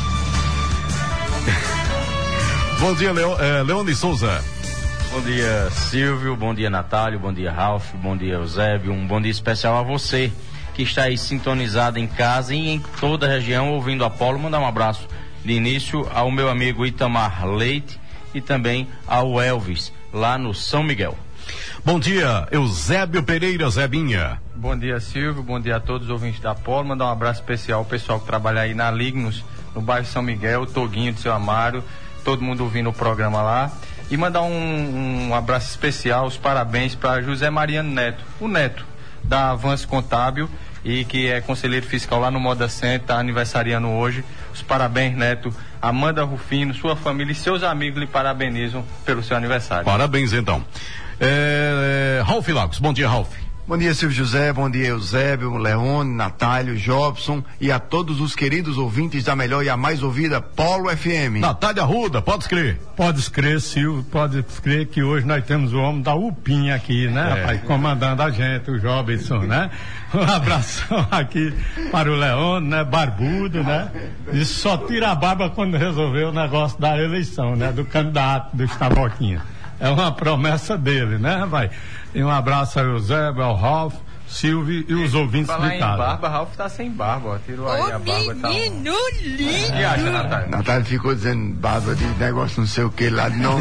Bom dia, Leo, é, Leone Souza. Bom dia, Silvio, bom dia, Natálio, bom dia, Ralf, bom dia, Eusébio, um bom dia especial a você que está aí sintonizado em casa e em toda a região ouvindo a Apolo. Mandar um abraço de início ao meu amigo Itamar Leite e também ao Elvis, lá no São Miguel. Bom dia, Eusébio Pereira, Zebinha. Bom dia, Silvio, bom dia a todos os ouvintes da Apolo. Mandar um abraço especial ao pessoal que trabalha aí na Lignos, no bairro São Miguel, o Toguinho de Seu Amaro, todo mundo ouvindo o programa lá. E mandar um, um abraço especial, os parabéns para José Mariano Neto, o Neto da Avanço Contábil e que é conselheiro fiscal lá no Moda Center, está aniversariando hoje. Os parabéns, Neto. Amanda Rufino, sua família e seus amigos lhe parabenizam pelo seu aniversário. Parabéns, então. É, é, Ralf Lagos, bom dia, Ralf. Bom dia, Silvio José, bom dia, Eusébio, Leone, Natálio, Jobson e a todos os queridos ouvintes da melhor e a mais ouvida Polo F M. Natália Arruda, pode crer. Pode crer, Silvio, pode crer que hoje nós temos o homem da UPIM aqui, né, é. rapaz, comandando a gente, o Jobson, né? Um abração aqui para o Leone, né, barbudo, né? Isso só tira a barba quando resolveu o negócio da eleição, né, do candidato, do Estaboquinha. É uma promessa dele, né, vai? E um abraço ao Eusébio, ao Ralf, Silvio e os ouvintes Falar de casa. Em barba, Ralf tá sem barba, ó. Tirou aí Ô, a barba. menino Tá... lindo! O que acha, Natália? Natália ficou dizendo barba de negócio não sei o que lá de novo.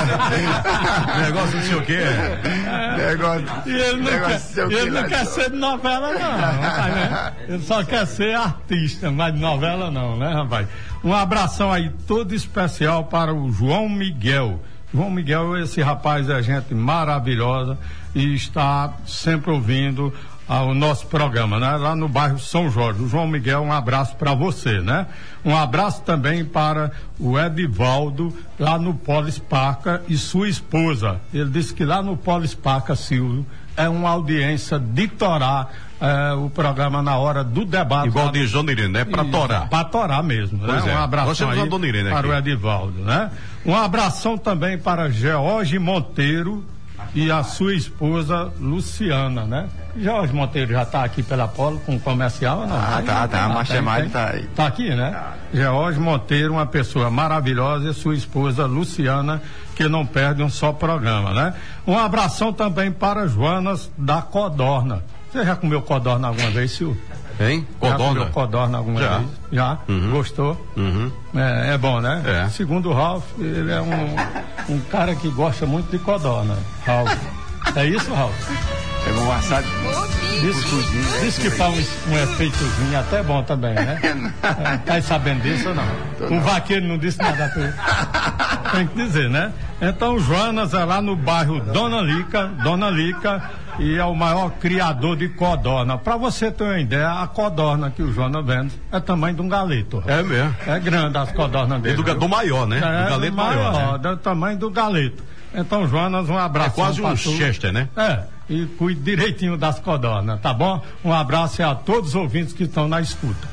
Negócio não sei o que. Negócio. E ele não negócio quer, ele não quer ser de novela, não, rapaz, né? Ele só quer ser artista, mas de novela não, né, rapaz? Um abração aí todo especial para o João Miguel. João Miguel, esse rapaz é gente maravilhosa e está sempre ouvindo ah, o nosso programa, né? Lá no bairro São Jorge. O João Miguel, um abraço para você, né? Um abraço também para o Edivaldo, lá no Polis Parca, e sua esposa. Ele disse que lá no Polis Parca, Silvio, é uma audiência de torar é, o programa na hora do debate. Igual de Dona Irene, né? Pra torar. Pra torar mesmo, né? Pois é. Um abração aí Dona Irene para aqui. o Edivaldo, né? Um abração também para George Monteiro e a sua esposa Luciana, né? George Monteiro já está aqui pela Polo com comercial ou não? Ah, tá, tá, a Mastermind tá aí. Tá aqui, né? George Monteiro, uma pessoa maravilhosa, e sua esposa Luciana, que não perde um só programa, né? Um abração também para Joanas da Codorna. Você já comeu codorna alguma vez, Silvio? Hein? Codorna? Já comeu codorna alguma já. vez? Já? Uhum. Gostou? Uhum. É, é bom, né? É. Segundo o Ralf, ele é um, um cara que gosta muito de codorna. Ralf. É isso, Ralf? É bom assado. Diz, diz que faz um, um efeitozinho até bom também, né? É, tá sabendo disso ou não? O vaqueiro não disse nada pra ele. Tem que dizer, né? Então, Joanas é lá no bairro Dona Lica, Dona Lica, e é o maior criador de codorna. Pra você ter uma ideia, a codorna que o Jonas vende é tamanho de um galeto. É mesmo? É grande as codornas dele. E do, do maior, né? É, do galeto do maior, maior, né? do tamanho do galeto. Então, Jonas, um abraço. É quase um Chester, né? É. e cuide direitinho das codornas, tá bom? Um abraço a todos os ouvintes que estão na escuta.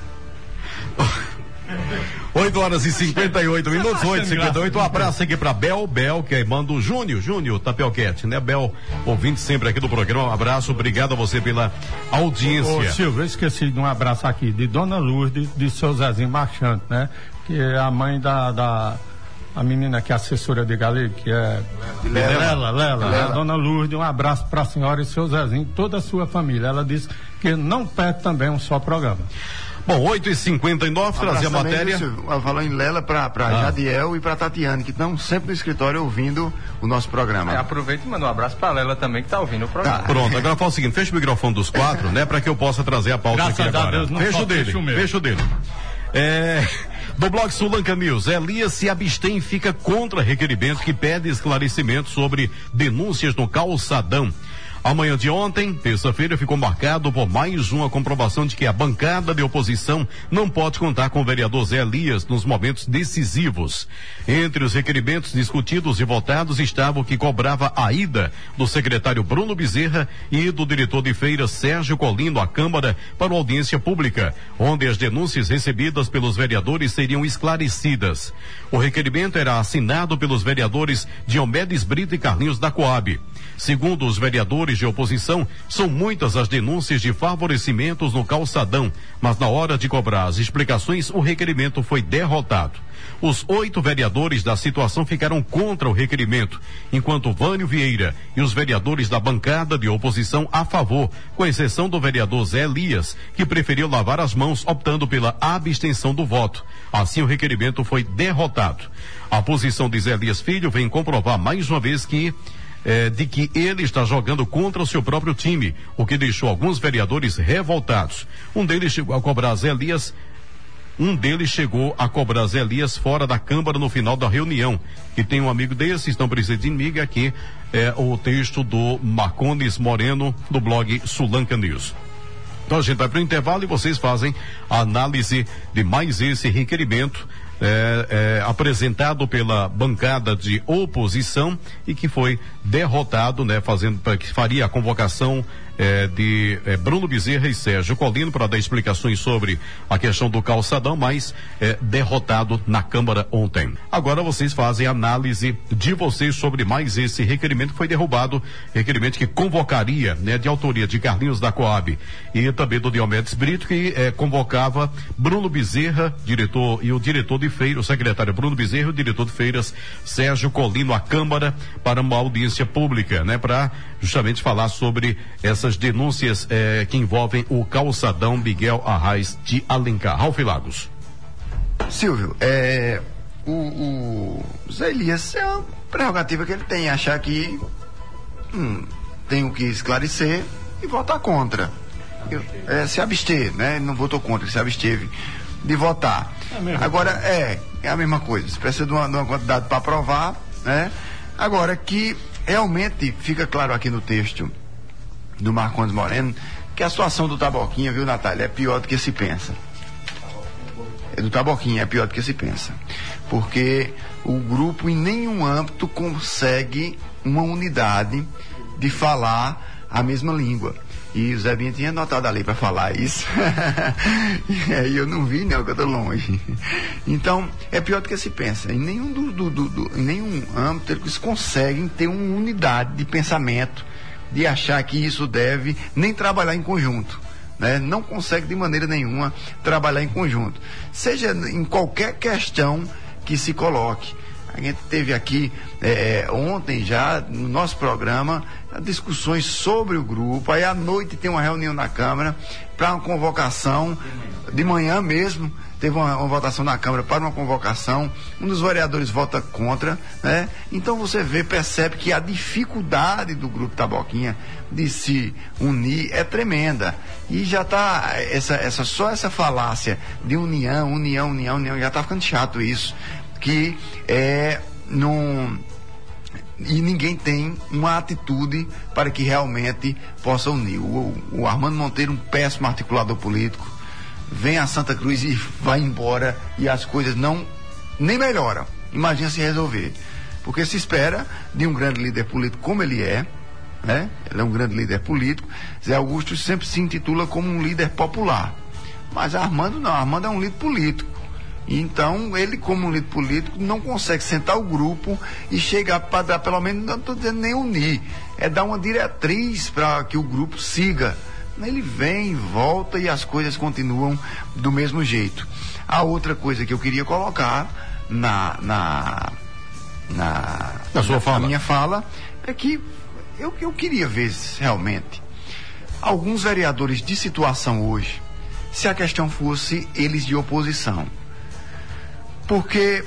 oito horas e cinquenta e oito minutos, oito e cinquenta e oito. Um abraço aqui pra Bel, Bel, que é irmã do Júnior, Júnior Tapioquete, né? Bel, ouvinte sempre aqui do programa. Um abraço, obrigado a você pela audiência. Ô, Silvio, eu esqueci de um abraço aqui de Dona Lourdes, de seu Zezinho Marchante, né? Que é a mãe da, da a menina que é assessora de Galego, que é Lela, Lela, Lela. A Dona Lourdes, um abraço pra senhora e seu Zezinho, toda a sua família. Ela disse que não perde também um só programa. Bom, oito e cinquenta e nove, trazer a matéria. Falou em Lela para ah. Jadiel e para Tatiane, que estão sempre no escritório ouvindo o nosso programa. É, aproveita e manda um abraço para Lela também, que está ouvindo o programa. Tá. Pronto, agora fala o seguinte: fecha o microfone dos quatro, né, para que eu possa trazer a pauta Graças aqui agora. Deus, não fecha o dele, fecho fecha o dele. É, do blog Sulanca News, Elias se abstém e fica contra requerimento que pede esclarecimento sobre denúncias no calçadão. Amanhã de ontem, terça-feira, ficou marcado por mais uma comprovação de que a bancada de oposição não pode contar com o vereador Zé Elias nos momentos decisivos. Entre os requerimentos discutidos e votados estava o que cobrava a ida do secretário Bruno Bezerra e do diretor de feira Sérgio Colino à Câmara para audiência pública, onde as denúncias recebidas pelos vereadores seriam esclarecidas. O requerimento era assinado pelos vereadores Diomedes Brito e Carlinhos da Coab. Segundo os vereadores de oposição, são muitas as denúncias de favorecimentos no calçadão, mas na hora de cobrar as explicações, o requerimento foi derrotado. Os oito vereadores da situação ficaram contra o requerimento, enquanto Vânio Vieira e os vereadores da bancada de oposição a favor, com exceção do vereador Zé Elias, que preferiu lavar as mãos optando pela abstenção do voto. Assim, o requerimento foi derrotado. A posição de Zé Elias Filho vem comprovar mais uma vez que É, de que ele está jogando contra o seu próprio time, o que deixou alguns vereadores revoltados. Um deles chegou a cobrar Zé Elias, um deles chegou a cobrar Zé Elias fora da Câmara no final da reunião. E tem um amigo desse, estão presidindo comigo aqui, é o texto do Marcones Moreno, do blog Sulanca News. Então a gente vai para o intervalo e vocês fazem a análise de mais esse requerimento É, é, apresentado pela bancada de oposição e que foi derrotado, né, fazendo para que faria a convocação é, de é, Bruno Bezerra e Sérgio Colino para dar explicações sobre a questão do calçadão, mas é, derrotado na Câmara ontem. Agora vocês fazem a análise de vocês sobre mais esse requerimento que foi derrubado, requerimento que convocaria, né, de autoria de Carlinhos da Coab e também do Diomedes Brito, que é, convocava Bruno Bezerra, diretor, e o diretor de feira, o secretário Bruno Bezerra e o diretor de feiras Sérgio Colino à Câmara para uma audiência pública, né, para justamente falar sobre essas denúncias eh, que envolvem o calçadão Miguel Arraes de Alencar. Ralf Lagos. Silvio, é, o, o Zé Elias é uma prerrogativa que ele tem, achar que hum, tem o que esclarecer e votar contra. Eu, é, se abster, né? Ele não votou contra, ele se absteve de votar. É Agora, é, é a mesma coisa. Você precisa de uma, de uma quantidade para aprovar, né? Agora, que realmente fica claro aqui no texto do Marcones Moreno que a situação do Taboquinha, viu, Natália, é pior do que se pensa. É do Taboquinha, é pior do que se pensa. Porque o grupo em nenhum âmbito consegue uma unidade de falar a mesma língua. E o Zé Binha tinha anotado ali para falar isso. E aí eu não vi, não, que eu tô longe. Então, é pior do que se pensa. Em nenhum, do, do, do, do, em nenhum âmbito eles conseguem ter uma unidade de pensamento, de achar que isso deve nem trabalhar em conjunto. Né? Não consegue de maneira nenhuma trabalhar em conjunto. Seja em qualquer questão que se coloque. A gente teve aqui é, ontem já no nosso programa discussões sobre o grupo. Aí à noite tem uma reunião na Câmara para uma convocação, de manhã mesmo teve uma, uma votação na Câmara para uma convocação, um dos vereadores vota contra, né? Então você vê, percebe que a dificuldade do grupo Taboquinha de se unir é tremenda. E já está essa, essa, só essa falácia de união, união, união, união, já está ficando chato isso. Que é não, e ninguém tem uma atitude para que realmente possa unir. O, o Armando Monteiro, um péssimo articulador político, vem a Santa Cruz e vai embora e as coisas não nem melhoram. Imagina se resolver, porque se espera de um grande líder político como ele é, né? Ele é um grande líder político. Zé Augusto sempre se intitula como um líder popular. Mas Armando não, Armando é um líder político. Então, ele, como um líder político, não consegue sentar o grupo e chegar para dar, pelo menos, não estou dizendo nem unir, é dar uma diretriz para que o grupo siga. Ele vem, volta e as coisas continuam do mesmo jeito. A outra coisa que eu queria colocar na, na, na, na, sua na, fala. na minha fala é que eu, eu queria ver realmente alguns vereadores de situação hoje, se a questão fosse eles de oposição. Porque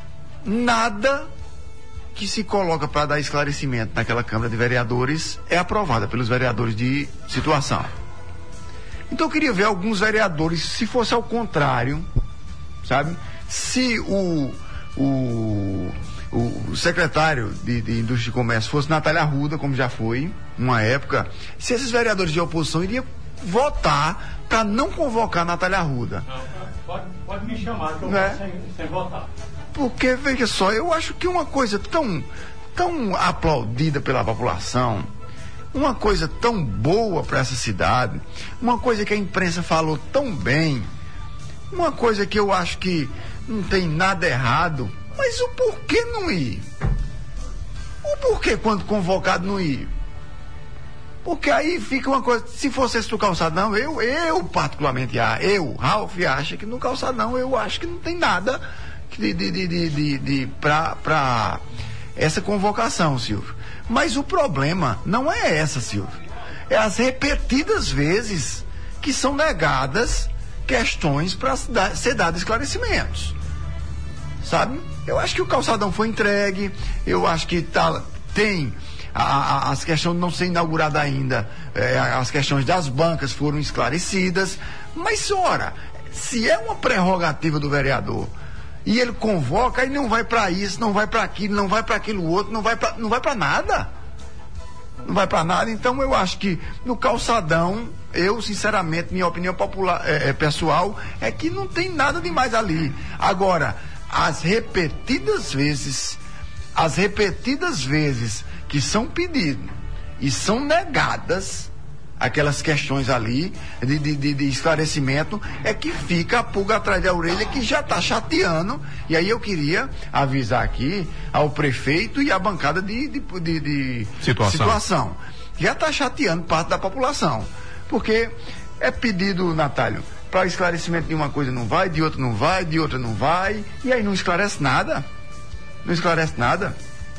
nada que se coloca para dar esclarecimento naquela Câmara de Vereadores é aprovada pelos vereadores de situação. Então eu queria ver alguns vereadores, se fosse ao contrário, sabe? Se o, o, o secretário de, de Indústria e Comércio fosse Natália Arruda, como já foi, uma época, se esses vereadores de oposição iriam votar para não convocar Natália Arruda. Pode, pode me chamar que eu né? vou sem, sem votar. Porque, veja só, eu acho que uma coisa tão, tão aplaudida pela população, uma coisa tão boa para essa cidade, uma coisa que a imprensa falou tão bem, uma coisa que eu acho que não tem nada errado, mas o porquê não ir? O porquê quando convocado não ir? Porque aí fica uma coisa, se fosse esse do calçadão, eu, eu particularmente, eu, Ralf, acho que no calçadão eu acho que não tem nada de, de, de, de, de, de para essa convocação, Silvio. Mas o problema não é essa, Silvio. É as repetidas vezes que são negadas questões para ser dados esclarecimentos. Sabe? Eu acho que o calçadão foi entregue, eu acho que tá, tem... A, a, as questões não ser inauguradas ainda, é, as questões das bancas foram esclarecidas, mas ora, se é uma prerrogativa do vereador e ele convoca e não vai para isso, não vai para aquilo, não vai para aquilo outro, não vai para não vai para nada, não vai para nada. Então eu acho que no calçadão, eu sinceramente, minha opinião popular, é, é, pessoal, é que não tem nada demais ali. Agora, as repetidas vezes, as repetidas vezes que são pedidos e são negadas aquelas questões ali de, de, de esclarecimento, é que fica a pulga atrás da orelha, que já está chateando. E aí eu queria avisar aqui ao prefeito e à bancada de, de, de, de situação. situação já está chateando parte da população, porque é pedido, Natálio, para esclarecimento de uma coisa não vai, de outra não vai, de outra não vai, e aí não esclarece nada, não esclarece nada.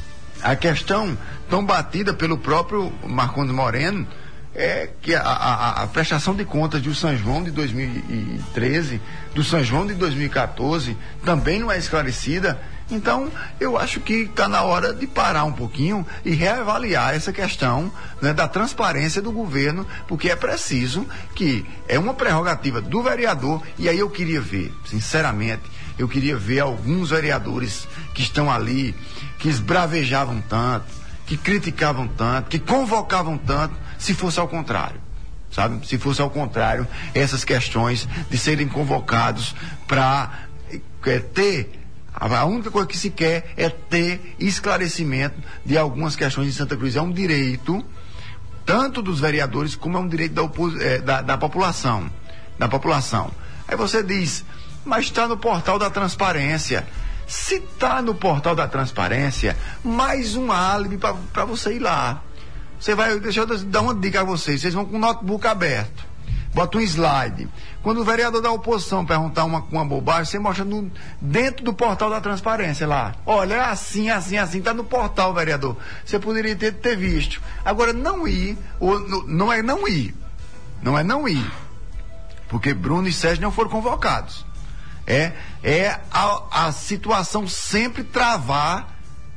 A questão tão batida pelo próprio Marcondes Moreno é que a, a, a prestação de contas do São João de dois mil e treze, do São João de dois mil e quatorze, também não é esclarecida. Então, eu acho que está na hora de parar um pouquinho e reavaliar essa questão, né, da transparência do governo, porque é preciso que é uma prerrogativa do vereador. E aí eu queria ver, sinceramente, eu queria ver alguns vereadores que estão ali, que esbravejavam tanto, que criticavam tanto, que convocavam tanto, se fosse ao contrário, sabe? Se fosse ao contrário, essas questões de serem convocados para é, ter, a única coisa que se quer é ter esclarecimento de algumas questões em Santa Cruz. É um direito, tanto dos vereadores, como é um direito da, opos, é, da, da população, da população. Aí você diz, mas está no portal da transparência. Se está no portal da transparência, mais um álibi para você ir lá. Você vai, deixa eu dar uma dica a vocês, vocês vão com o notebook aberto, bota um slide. Quando o vereador da oposição perguntar uma, uma bobagem, você mostra no, dentro do portal da transparência lá. Olha, é assim, assim, assim, está no portal, vereador. Você poderia ter, ter visto. Agora, não ir, ou, não é não ir, não é não ir, porque Bruno e Sérgio não foram convocados. É, é a, a situação sempre travar,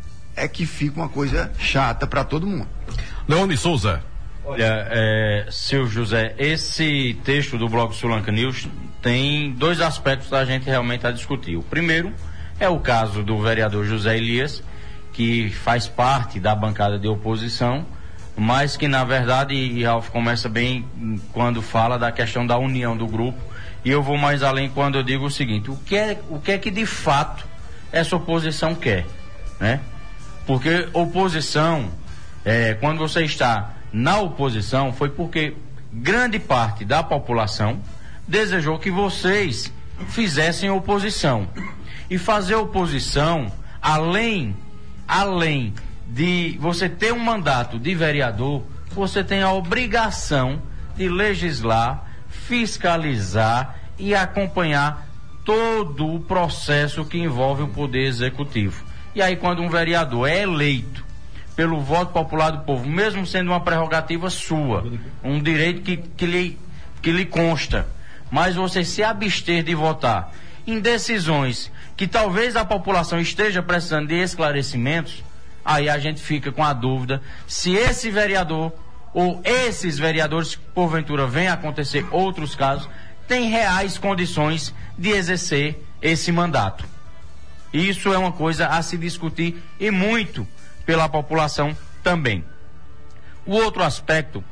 é que fica uma coisa chata para todo mundo. Leone Souza. Olha, é, Silvio José, esse texto do blog Sulanca News tem dois aspectos da gente realmente a discutir. O primeiro é o caso do vereador José Elias, que faz parte da bancada de oposição, mas que na verdade, e Ralf começa bem quando fala da questão da união do grupo, e eu vou mais além quando eu digo o seguinte, o que é, o que, é que de fato essa oposição quer, né? Porque oposição é, quando você está na oposição, foi porque grande parte da população desejou que vocês fizessem oposição. E fazer oposição, além, além de você ter um mandato de vereador, você tem a obrigação de legislar, fiscalizar e acompanhar todo o processo que envolve o poder executivo. E aí, quando um vereador é eleito pelo voto popular do povo, mesmo sendo uma prerrogativa sua, um direito que, que, lhe, que lhe consta, mas você se abster de votar em decisões que talvez a população esteja precisando de esclarecimentos, aí a gente fica com a dúvida se esse vereador ou esses vereadores, porventura venha a acontecer outros casos, têm reais condições de exercer esse mandato. Isso é uma coisa a se discutir e muito pela população também. O outro aspecto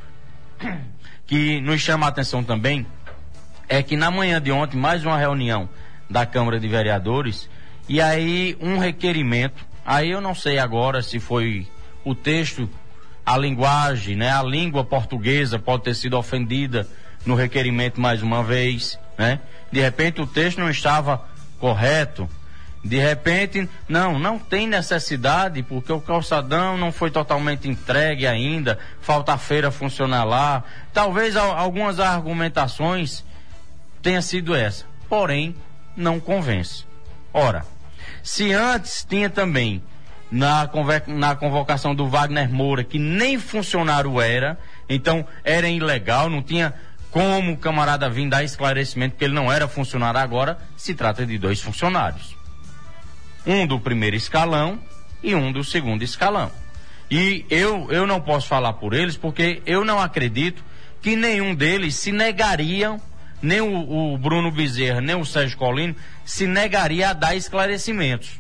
que nos chama a atenção também é que na manhã de ontem, mais uma reunião da Câmara de Vereadores, e aí um requerimento, aí eu não sei agora se foi o texto, a linguagem, né, a língua portuguesa pode ter sido ofendida no requerimento mais uma vez, né? De repente o texto não estava correto, de repente, não, não tem necessidade, porque o calçadão não foi totalmente entregue ainda, falta a feira funcionar lá, talvez algumas argumentações tenha sido essa, porém não convence. Ora, se antes tinha também na, na convocação do Wagner Moura, que nem funcionário era, então era ilegal, não tinha como o camarada vir dar esclarecimento que ele não era funcionário, agora se trata de dois funcionários. Um do primeiro escalão e um do segundo escalão. E eu, eu não posso falar por eles, porque eu não acredito que nenhum deles se negariam, nem o, o Bruno Bezerra, nem o Sérgio Colino, se negaria a dar esclarecimentos.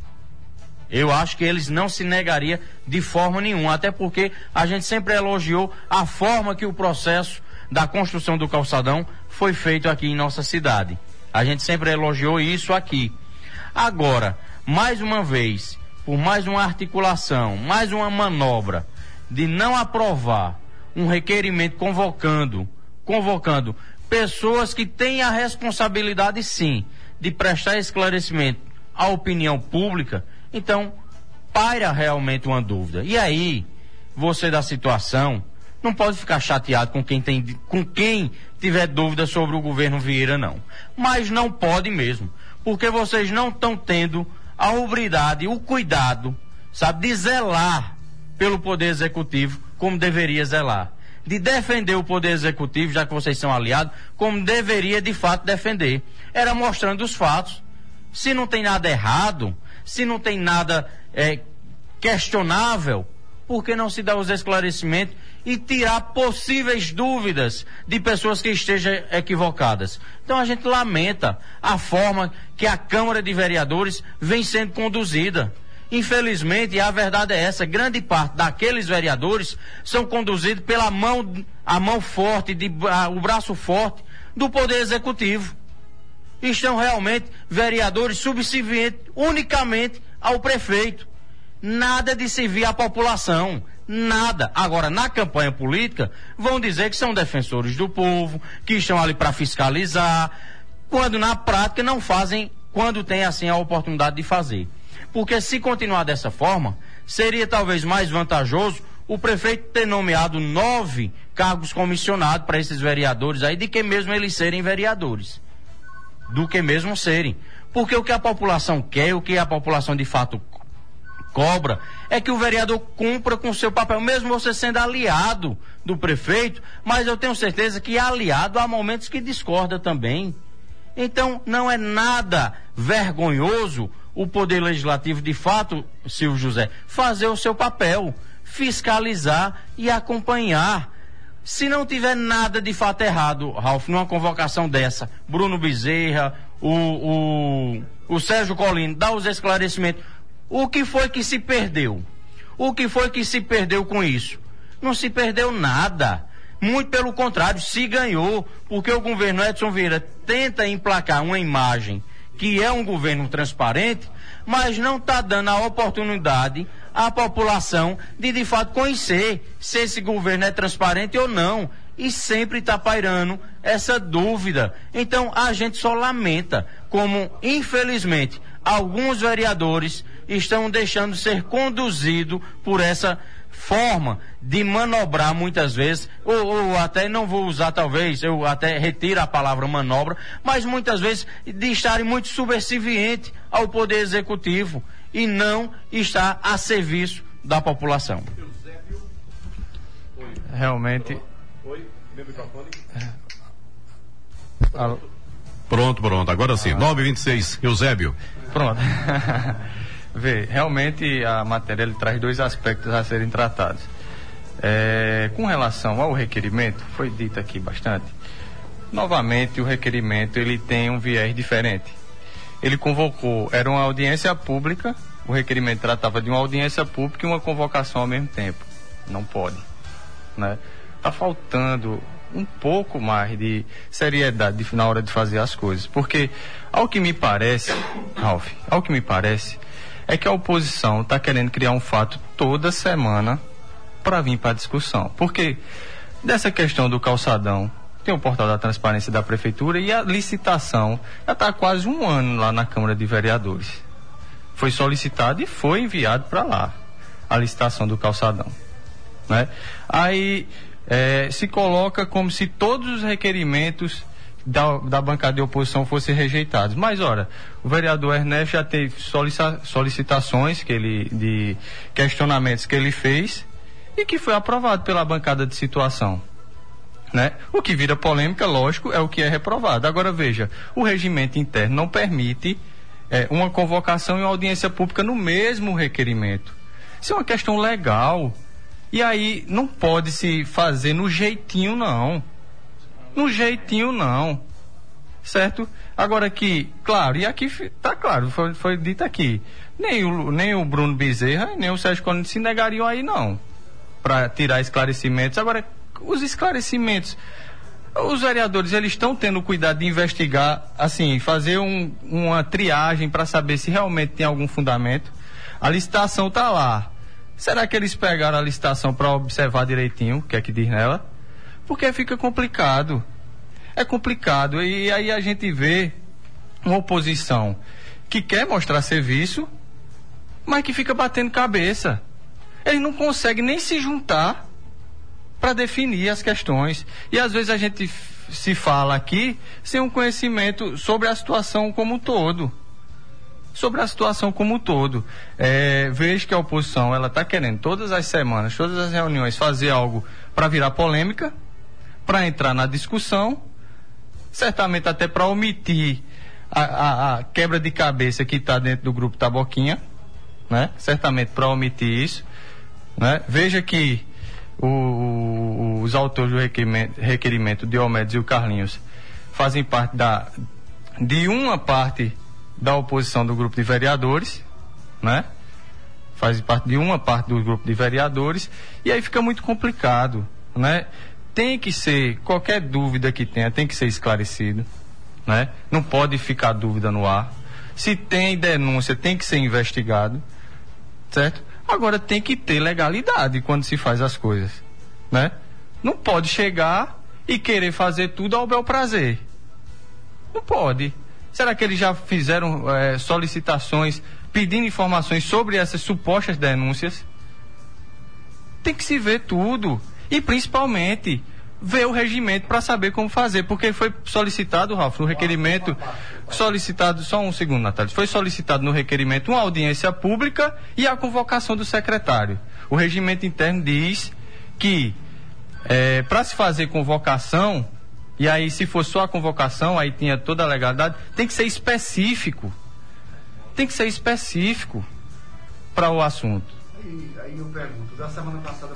Eu acho que eles não se negariam de forma nenhuma, até porque a gente sempre elogiou a forma que o processo da construção do calçadão foi feito aqui em nossa cidade. A gente sempre elogiou isso aqui. Agora, mais uma vez, por mais uma articulação, mais uma manobra de não aprovar um requerimento convocando, convocando pessoas que têm a responsabilidade, sim, de prestar esclarecimento à opinião pública, então paira realmente uma dúvida. E aí, você da situação não pode ficar chateado com quem tem, com quem tiver dúvida sobre o governo Vieira, não. Mas não pode mesmo, porque vocês não estão tendo a hombridade, o cuidado, sabe, de zelar pelo Poder Executivo como deveria zelar. De defender o Poder Executivo, já que vocês são aliados, como deveria de fato defender. Era mostrando os fatos. Se não tem nada errado, se não tem nada é, questionável, por que não se dá os esclarecimentos e tirar possíveis dúvidas de pessoas que estejam equivocadas? Então a gente lamenta a forma que a Câmara de Vereadores vem sendo conduzida. Infelizmente, a verdade é essa, grande parte daqueles vereadores são conduzidos pela mão, a mão forte, de, a, o braço forte do Poder Executivo. Estão realmente vereadores subservientes unicamente ao prefeito. Nada de servir à população, nada. Agora, na campanha política, vão dizer que são defensores do povo, que estão ali para fiscalizar, quando na prática não fazem, quando tem assim a oportunidade de fazer. Porque se continuar dessa forma, seria talvez mais vantajoso o prefeito ter nomeado nove cargos comissionados para esses vereadores aí, do que mesmo eles serem vereadores. Do que mesmo serem. Porque o que a população quer, o que a população de fato cobra, é que o vereador cumpra com o seu papel, mesmo você sendo aliado do prefeito, mas eu tenho certeza que aliado há momentos que discorda também. Então, não é nada vergonhoso o Poder Legislativo, de fato, Silvio José, fazer o seu papel, fiscalizar e acompanhar. Se não tiver nada de fato errado, Ralf, numa convocação dessa, Bruno Bezerra, o, o, o Sérgio Colino, dá os esclarecimentos. O que foi que se perdeu? O que foi que se perdeu com isso? Não se perdeu nada. Muito pelo contrário, se ganhou, porque o governo Edson Vieira tenta emplacar uma imagem que é um governo transparente, mas não está dando a oportunidade a população de de fato conhecer se esse governo é transparente ou não. E sempre está pairando essa dúvida. Então a gente só lamenta como, infelizmente, alguns vereadores estão deixando ser conduzidos por essa forma de manobrar muitas vezes, ou, ou até não vou usar talvez, eu até retiro a palavra manobra, mas muitas vezes de estarem muito subservientes ao poder executivo e não estar a serviço da população. Realmente. Oi, meu microfone. Pronto, pronto, agora sim. nove e vinte e seis, Eusébio. Pronto. Vê, realmente a matéria ele traz dois aspectos a serem tratados. É, com relação ao requerimento, foi dito aqui bastante. Novamente, o requerimento ele tem um viés diferente. Ele convocou, era uma audiência pública, o requerimento tratava de uma audiência pública e uma convocação ao mesmo tempo. Não pode, né? Está faltando um pouco mais de seriedade de, na hora de fazer as coisas, porque ao que me parece, Ralf, ao que me parece, é que a oposição está querendo criar um fato toda semana para vir para a discussão, porque dessa questão do calçadão, tem o portal da transparência da prefeitura e a licitação já está há quase um ano lá na Câmara de Vereadores. Foi solicitado e foi enviado para lá a licitação do calçadão, né? Aí É, se coloca como se todos os requerimentos da, da bancada de oposição fossem rejeitados. Mas, ora, o vereador Ernesto já teve solicita, solicitações que ele, de questionamentos que ele fez e que foi aprovado pela bancada de situação, né? O que vira polêmica, lógico, é o que é reprovado. Agora, veja, o regimento interno não permite é, uma convocação e uma audiência pública no mesmo requerimento. Isso é uma questão legal. E aí não pode se fazer no jeitinho não, no jeitinho não, certo? Agora aqui, claro, e aqui tá claro, foi, foi dito aqui, nem o, nem o Bruno Bezerra, nem o Sérgio Conde se negariam aí não, para tirar esclarecimentos. Agora, os esclarecimentos, os vereadores, eles estão tendo cuidado de investigar, assim, fazer um, uma triagem para saber se realmente tem algum fundamento. A licitação tá lá. Será que eles pegaram a licitação para observar direitinho o que é que diz nela? Porque fica complicado. É complicado. E aí a gente vê uma oposição que quer mostrar serviço, mas que fica batendo cabeça. Eles não conseguem nem se juntar para definir as questões. E às vezes a gente se fala aqui sem um conhecimento sobre a situação como um todo. Sobre a situação como um todo. É, vejo que a oposição ela está querendo todas as semanas, todas as reuniões, fazer algo para virar polêmica, para entrar na discussão, certamente até para omitir a, a, a quebra de cabeça que está dentro do grupo Taboquinha, né? Certamente para omitir isso, né? Veja que o, o, os autores do requerimento, requerimento Diomedes e o Carlinhos fazem parte da, de uma parte da oposição do grupo de vereadores, né? Faz parte de uma parte do grupo de vereadores e aí fica muito complicado, né? Tem que ser, qualquer dúvida que tenha, tem que ser esclarecido, né? Não pode ficar dúvida no ar. Se tem denúncia, tem que ser investigado, certo? Agora tem que ter legalidade quando se faz as coisas, né? Não pode chegar e querer fazer tudo ao bel prazer. Não pode. Será que eles já fizeram é, solicitações pedindo informações sobre essas supostas denúncias? Tem que se ver tudo. E principalmente ver o regimento para saber como fazer. Porque foi solicitado, Ralf, no requerimento, solicitado, só um segundo, Natália, foi solicitado no requerimento uma audiência pública e a convocação do secretário. O regimento interno diz que é, para se fazer convocação, e aí se for só a convocação, aí tinha toda a legalidade, tem que ser específico. Tem que ser específico para o assunto. Aí, aí eu pergunto, da semana passada,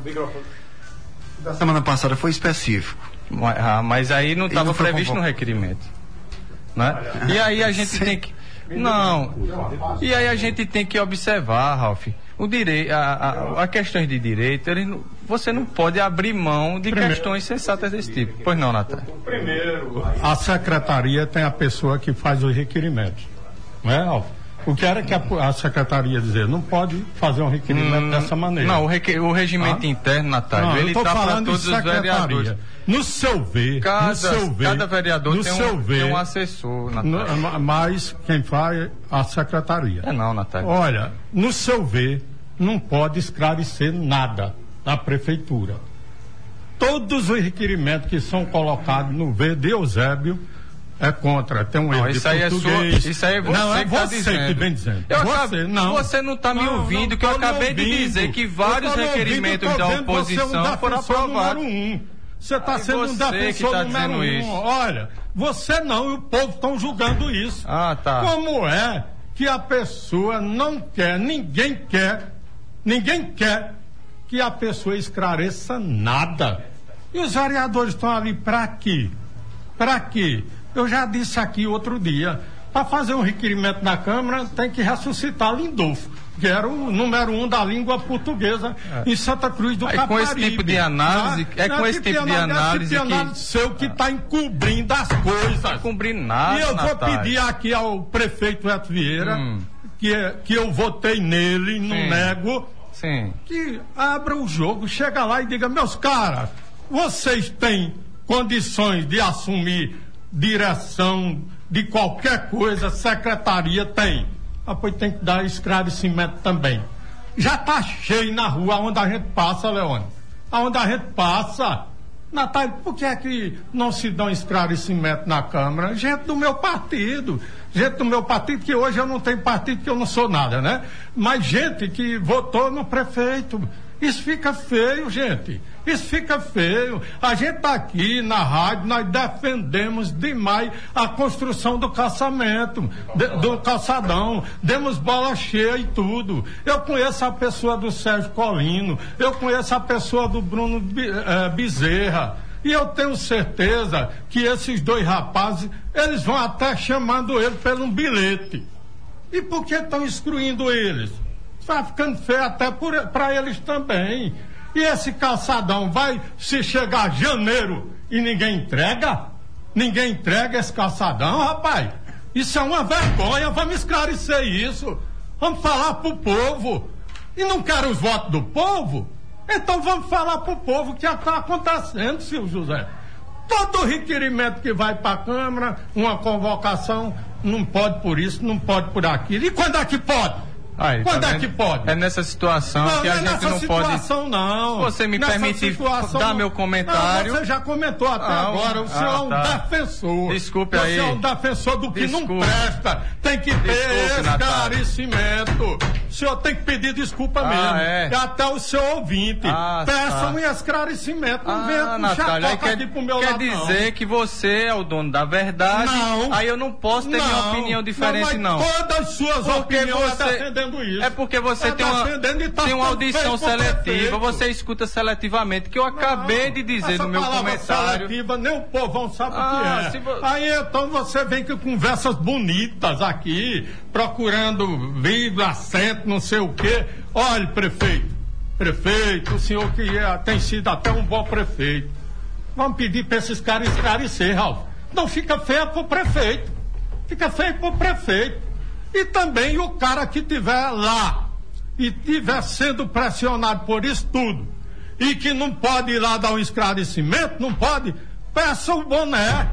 da semana passada foi específico. Mas, ah, mas aí não estava previsto no requerimento, né? E aí a gente tem que não. E aí a gente tem que observar, Ralf, o direito, a, a, a questões de direito, ele não, você não pode abrir mão de Primeiro. questões sensatas desse tipo. Pois não, Natália? Primeiro, a secretaria tem a pessoa que faz os requerimentos, não é, Alfa? O que era que a, a secretaria ia dizer? Não pode fazer um requerimento hum, dessa maneira. Não, o, requer, o regimento ah? interno, Natália, não, ele está para todos os vereadores. No seu ver, cada, no seu ver, cada vereador tem um, ver, tem um assessor, Natália. No, mas quem faz é a secretaria. É não, Natália. Olha, no seu ver, não pode esclarecer nada da prefeitura. Todos os requerimentos que são colocados no V de Eusébio é contra. Tem um erro de isso aí português. É sua, isso aí é você não, é que você tá dizendo. que vem dizendo. Eu você acabei, não. Você não está me ouvindo, não, que eu acabei de dizer que vários requerimentos da oposição um foram aprovados. Um. Você está sendo um defensor tá número um. Isso. Olha, você não e o povo estão julgando isso. Ah, tá. Como é que a pessoa não quer, ninguém quer, ninguém quer que a pessoa esclareça nada. E os vereadores estão ali para quê? Para quê? Eu já disse aqui outro dia, para fazer um requerimento na Câmara tem que ressuscitar Lindolfo, que era o número um da língua portuguesa é. em Santa Cruz do Caparibe. É com esse tipo de análise, é com esse tipo de análise é tipo de análise que... seu que está encobrindo as coisas. Não encobrindo nada, E eu vou Natália. pedir aqui ao prefeito Eto Vieira, hum. que, que eu votei nele, não Sim. nego, Sim. que abra o jogo, chega lá e diga, meus caras, vocês têm condições de assumir direção de qualquer coisa, secretaria tem. Ah, pois tem que dar esclarecimento também. Já tá cheio na rua onde a gente passa, Leone. Aonde a gente passa. Natália, por que é que não se dá um esclarecimento na Câmara? Gente do meu partido. Gente do meu partido, que hoje eu não tenho partido, que eu não sou nada, né? Mas gente que votou no prefeito. Isso fica feio, gente. Isso fica feio. A gente tá aqui na rádio, nós defendemos demais a construção do calçamento, de, do calçadão. Demos bola cheia e tudo. Eu conheço a pessoa do Sérgio Colino, eu conheço a pessoa do Bruno eh, Bezerra. E eu tenho certeza que esses dois rapazes, eles vão até chamando ele pelo um bilhete. E por que estão excluindo eles? Está ficando feio até para eles também. E esse calçadão vai se chegar janeiro e ninguém entrega? Ninguém entrega esse calçadão, rapaz? Isso é uma vergonha, vamos esclarecer isso. Vamos falar pro povo. E não quero os votos do povo? Então vamos falar pro povo o que está acontecendo, Silvio José. Todo requerimento que vai para a Câmara, uma convocação, não pode por isso, não pode por aquilo. E quando é que pode? Aí, Quando tá é que pode? É nessa situação não, que a não é gente não pode. Situação, não. Você me nessa permite situação, dar não. meu comentário? Não, você já comentou até ah, agora. O senhor ah, é um tá. defensor. Desculpe você aí. Você é um defensor do que Desculpe. não presta. Tem que ter Desculpe, esclarecimento. O senhor tem que pedir desculpa ah, mesmo. É. Até o seu ouvinte. Ah, Peça um tá. esclarecimento. Não ah, venha Natália, aí quer, quer, pro meu quer lado, dizer não. que você é o dono da verdade. Não. Aí eu não posso ter não, minha opinião diferente, não. não. Todas as suas porque opiniões você, defendendo isso. É porque você é tem uma, tá tem uma audição seletiva, prefeito. você escuta seletivamente, que eu acabei não, de dizer essa no meu comentário. Seletiva, nem o povão sabe ah, o que é. vo... Aí então você vem com conversas bonitas aqui, procurando vírgula, acento, não sei o quê. Olha, prefeito, prefeito, o senhor que é, tem sido até um bom prefeito. Vamos pedir para esses caras esclarecer, Ralf. Não fica feio pro prefeito. Fica feio pro prefeito. E também o cara que estiver lá e estiver sendo pressionado por isso tudo, e que não pode ir lá dar um esclarecimento, não pode, peça o boné.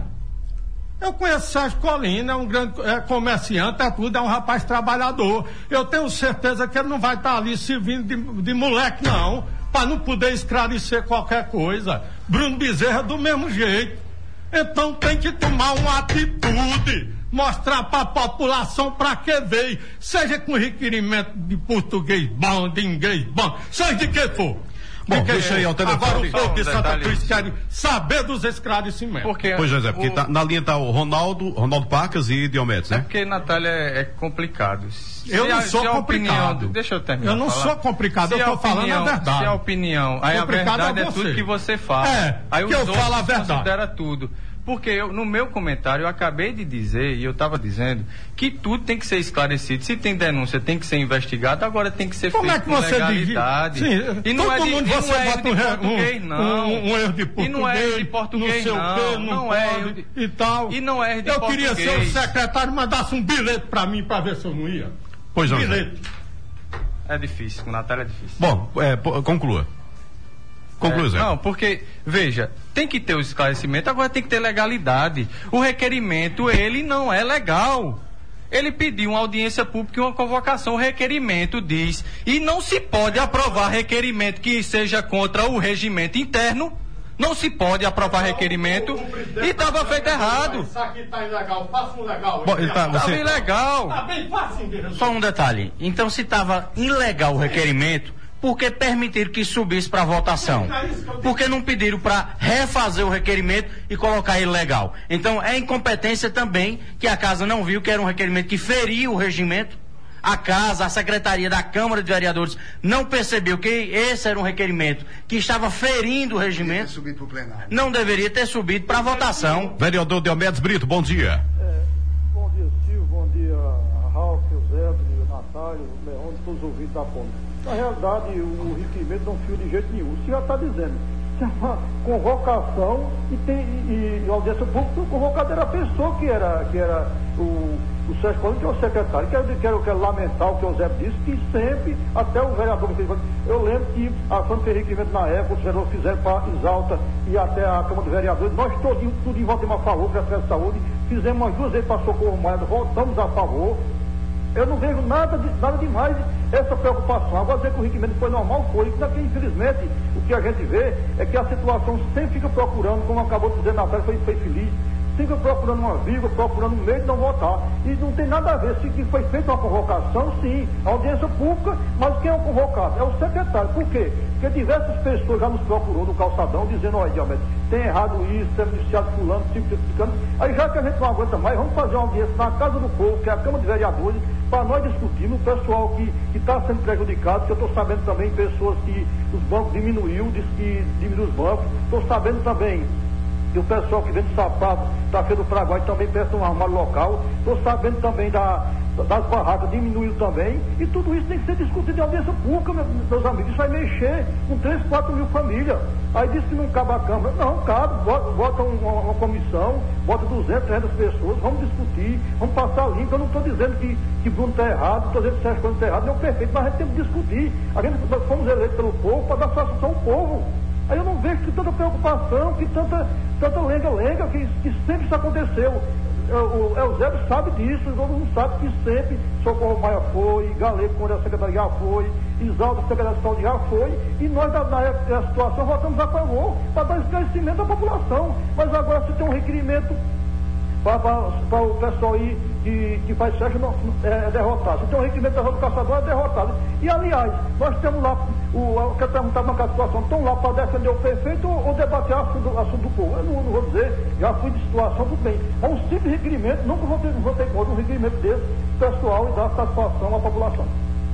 Eu conheço o Sérgio Colino, é um grande é, comerciante, é tudo, é um rapaz trabalhador. Eu tenho certeza que ele não vai estar ali servindo de, de moleque, não, para não poder esclarecer qualquer coisa. Bruno Bezerra do mesmo jeito. Então tem que tomar uma atitude, mostrar para a população para que veio, seja com requerimento de português bom, de inglês bom, seja de que for. Bom, porque, deixa aí ao telefone. Agora o povo de um Santa Cruz quer saber dos esclarecimentos. Porque, pois é, porque o... tá, na linha está o Ronaldo, Ronaldo Pacas e Diomedes, né? É porque, Natália, é, é complicado. Se eu não a, sou complicado. Opinião, deixa eu terminar. Eu não falar. sou complicado, se eu estou falando a verdade. Se a opinião, aí a verdade é, é tudo que você fala. É, aí que os eu outros falo a verdade. Considera tudo. Porque eu, no meu comentário, eu acabei de dizer, e eu estava dizendo, que tudo tem que ser esclarecido. Se tem denúncia, tem que ser investigado, agora tem que ser Como feito é que com você legalidade. Sim, e não é de, mundo e você não é bota de um, português, um, não. Um, um erro de português. E não é erro de português, não. não. Quê, não, não pode, é erro de... e tal. E não é erro de eu português. Eu queria ser o secretário, mandasse um bilhete para mim para ver se eu não ia. Pois não. Bilhete. É difícil, com Natália é difícil. Bom, é, p- conclua. Conclua, É, Zé. não, porque, veja, tem que ter o esclarecimento, agora tem que ter legalidade. O requerimento, ele não é legal. Ele pediu uma audiência pública e uma convocação. O requerimento diz, e não se pode aprovar requerimento que seja contra o regimento interno. Não se pode aprovar requerimento e estava feito errado. Isso aqui tá ilegal, faça um legal. Bom, ele tá- Estava você- ilegal. Tá bem fácil mesmo. Só um detalhe. Então, se estava ilegal o requerimento, por que permitiram que subisse para votação? Por que não pediram para refazer o requerimento e colocar ele legal? Então, é incompetência também que a casa não viu que era um requerimento que feria o regimento. A casa, a secretaria da Câmara de Vereadores não percebeu que esse era um requerimento que estava ferindo o regimento. Subir para o plenário. Não deveria ter subido para votação. Vereador Diomedes Brito, bom dia. Bom dia, Silvio, bom dia, Ralf, Eusébio, Natália, Leandro, todos os ouvintes da P O M. Na realidade, o requerimento não fio de jeito nenhum. O senhor está dizendo, se é uma convocação e tem e, e audiência pública, o convocado era a pessoa que era, que era o, o Sérgio Paulo, que é o secretário. Quero, quero, quero lamentar o que o Eusébio disse, que sempre, até o vereador, eu lembro que a ação de requerimento na época, os vereadores fizeram para Exalta e até a Câmara dos Vereadores, nós todos, tudo em volta a favor, para a Secretaria de Saúde, fizemos umas duas vezes para Socorro Maia, voltamos a favor. Eu não vejo nada, de, nada demais essa preocupação. Agora dizer que o requerimento foi normal, foi. Daqui, infelizmente, o que a gente vê é que a situação sempre fica procurando, como acabou de dizer Natália, foi, foi feliz, fica procurando uma vírgula, procurando um meio de não votar. E não tem nada a ver. Se que foi feita uma convocação, sim, a audiência pública, mas quem é o convocado? É o secretário. Por quê? Porque diversas pessoas já nos procurou no calçadão, dizendo, olha, Diomedes, tem errado isso, tem beneficiado fulano, simplificando. Aí já que a gente não aguenta mais, vamos fazer uma audiência na Casa do Povo, que é a Câmara de Vereadores, para nós discutirmos o pessoal que está sendo prejudicado, que eu estou sabendo também pessoas que os bancos diminuiu, diz que diminuiu os bancos, estou sabendo também que o pessoal que vende sapato da Feira do Paraguai também presta um armário local, estou sabendo também da, das barracas diminuiu também, e tudo isso tem que ser discutido em audiência pública, meus, meus amigos, isso vai mexer com três, quatro mil famílias. Aí diz que não cabe a Câmara, não, cabe, bota, bota uma, uma comissão, bota duzentas, trezentas pessoas, vamos discutir, vamos passar limpo. Eu não estou dizendo que, que Bruno está errado, estou dizendo que Sérgio Bruno está errado, não é perfeito, mas a gente tem que discutir. A gente, nós fomos eleitos pelo povo para dar satisfação ao povo. Aí eu não vejo que tanta preocupação, que tanta, tanta lenga-lenga, que, que sempre isso aconteceu. O Eusébio sabe disso, todo mundo sabe que sempre Socorro Maia foi, Galego, quando era secretário, já foi, Isaldo, secretário de saúde, já foi, e nós, na, na situação, votamos a favor para dar esclarecimento à população. Mas agora, se tem um requerimento para o pessoal aí que, que faz sexo, não, é, é derrotado. Se tem um requerimento do caçador, é derrotado. E, aliás, nós temos lá, o que está na situação, estão lá para defender o prefeito ou, ou debater assunto, assunto do povo. Eu não, não vou dizer, já fui de situação, tudo bem. É um simples requerimento, nunca vou ter, vou ter conta um requerimento desse, pessoal, e dar satisfação à população.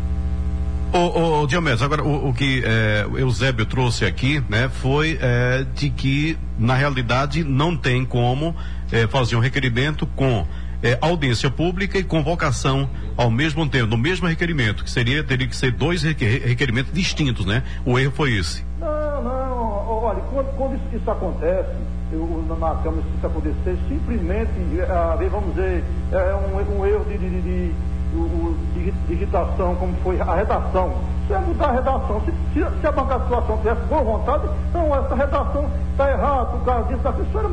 Ô, ô, Diomedes, agora o, o que é, o Eusébio trouxe aqui, né, foi é, de que, na realidade, não tem como é, fazer um requerimento com é, audiência pública e convocação ao mesmo tempo, no mesmo requerimento, que seria, teria que ser dois requer, requerimentos distintos, né? O erro foi esse. Não, não, olha, quando, quando isso, isso acontece, eu, na Câmara, se isso acontecer, simplesmente, é, vamos dizer, é um, um erro de, de, de, de O, o, de digitação, como foi a redação. Se é mudar a redação, se, se, se a bancada de situação tivesse boa vontade, não, essa redação está errada, por causa disso, da pessoa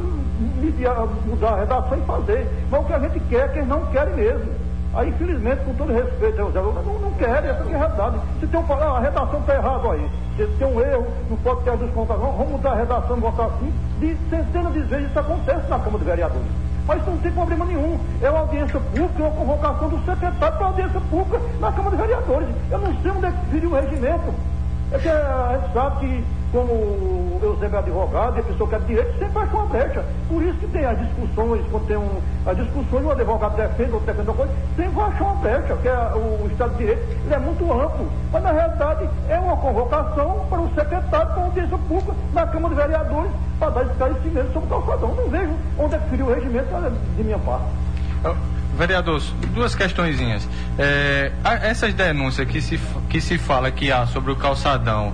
mudar a redação e fazer. Mas o que a gente quer é que eles não querem mesmo. Aí, infelizmente, com todo respeito, José, não, não querem, essa é a realidade. Se tem um, ah, a redação está errada aí, se tem um erro, não pode ter as duas convocações, vamos mudar a redação e votar assim. De centenas de vezes isso acontece na Câmara de Vereadores. Mas não tem problema nenhum. É uma audiência pública, é uma convocação do secretário para audiência pública na Câmara de Vereadores. Eu não sei onde é que viria o regimento. É que a gente sabe que, como o Eusébio é advogado e a pessoa que é de direito, sempre acha uma brecha. Por isso que tem as discussões, quando tem um, as discussões, o advogado defende, outro defende uma coisa, sempre vai achar uma brecha, porque a, o, o Estado de Direito ele é muito amplo. Mas, na realidade, é uma convocação para o secretário para audiência pública na Câmara de Vereadores para dar esclarecimento sobre o calçadão. Não vejo onde é que seria o regimento de minha parte. Vereador, duas questõezinhas. É, essas denúncias que se, que se fala que há sobre o calçadão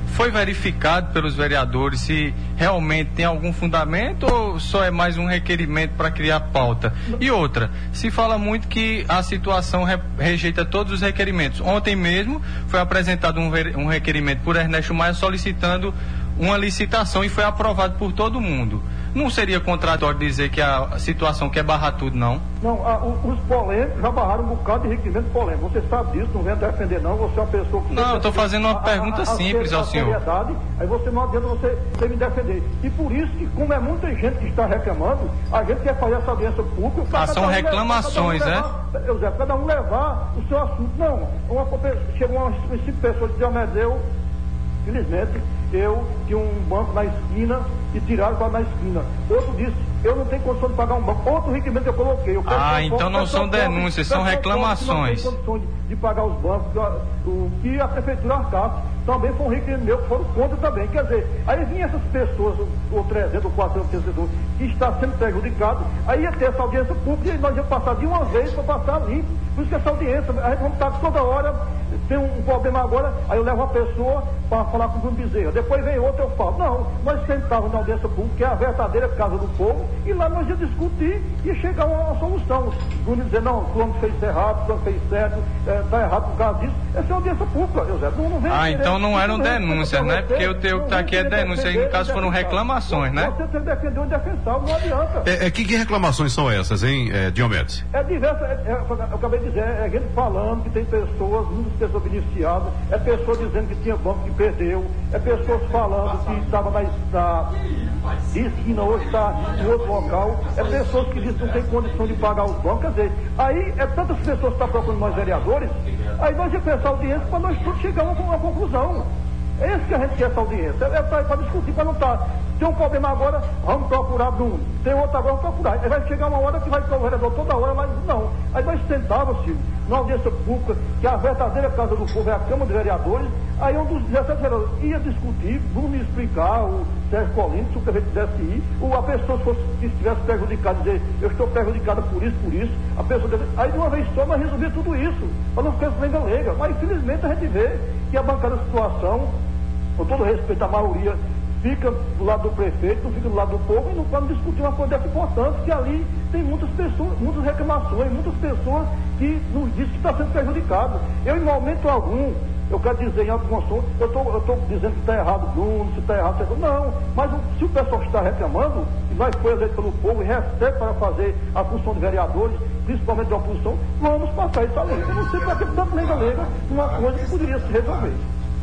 foi verificado pelos vereadores se realmente tem algum fundamento ou só é mais um requerimento para criar pauta? E outra, se fala muito que a situação re, rejeita todos os requerimentos. Ontem mesmo foi apresentado um, um requerimento por Ernesto Maia solicitando uma licitação e foi aprovado por todo mundo. Não seria contraditório dizer que a situação quer barrar tudo, não? Não, a, o, os polêmicos já barraram um bocado de requerimento polêmico. Você sabe disso, não vem defender não, você é uma pessoa que... Não, eu estou fazendo uma a, pergunta a, a, simples ao senhor. Aí você não adianta você, você me defender. E por isso que, como é muita gente que está reclamando, a gente quer fazer essa audiência pública... Ah, são um reclamações, levar, um levar, é? José, cada um levar o seu assunto. Não, uma, chegou umas cinco pessoas de Diomedeu, infelizmente, eu tinha um banco na esquina e tiraram para na esquina. Outro disse, eu não tenho condição de pagar um banco. Outro requerimento eu coloquei. Eu ah, então não são denúncias, são reclamações. Não tem condição de, de pagar os bancos, o que a prefeitura arcasse. Também foi um requerimento meu que foram contra também. Quer dizer, aí vinham essas pessoas, ou trezentos, ou quatrocentas pessoas, que está sendo prejudicado, aí ia ter essa audiência pública e nós íamos passar de uma vez para passar ali. Por isso que essa audiência, a gente vamos estar toda hora, tem um problema agora, aí eu levo uma pessoa para falar com o Bruno Bezerra. Depois vem outra, eu falo. Não, nós sentávamos na audiência pública, que é a verdadeira casa do povo, e lá nós íamos discutir e chegar a uma, uma solução. O Bruno dizer, não, o fulano fez errado, o fulano fez certo, está é, errado por causa disso. Essa é a audiência pública, José. Não, não vem ah, então não eram denúncias, né? Porque o teu que está aqui é denúncia, aí no caso foram reclamações, né? Você tem que defender o indefensável, não adianta. É, é, que, que reclamações são essas, hein, é, Diomedes? É diversas, é, é, eu acabei de dizer, é gente falando que tem pessoas, muitas pessoas beneficiadas, é pessoas dizendo que tinha banco que perdeu, é pessoas falando que estava na, na esquina, hoje está em outro local, é pessoas que dizem que não tem condição de pagar os bancos, quer dizer, aí é tantas pessoas que estão procurando nós vereadores, aí nós vamos pensar a audiência para nós todos chegarmos a uma conclusão. É isso que a gente quer, essa audiência, é para discutir, para não estar. Tem um problema agora, vamos procurar Bruno. Tem outro agora, vamos procurar. Aí vai chegar uma hora que vai ficar o vereador toda hora, mas não. Aí nós sentávamos, Silvio, na audiência pública, que a verdadeira casa do povo é a Câmara de Vereadores, aí um dos dezessete vereadores ia discutir, Bruno ia explicar, o Sérgio Colino, se o prefeito quisesse ir, ou a pessoa se fosse, que estivesse prejudicada, dizer, eu estou prejudicada por isso, por isso, a pessoa deve... Aí de uma vez só nós resolvia tudo isso, para não ficar lenga-lenga. Mas infelizmente a gente vê que a bancada da situação, com todo respeito à maioria, fica do lado do prefeito, não fica do lado do povo e não pode discutir uma coisa dessa importância, que ali tem muitas pessoas, muitas reclamações, muitas pessoas que nos dizem que está sendo prejudicado. Eu, em momento algum, eu quero dizer em alto consumo, eu estou dizendo que está errado Bruno, se está errado, se está... não, mas se o pessoal está reclamando, e nós foi eleito pelo povo e recebe para fazer a função de vereadores, principalmente da oposição, vamos passar isso ali. Eu não sei para que tanto lega-lega uma coisa que poderia se resolver.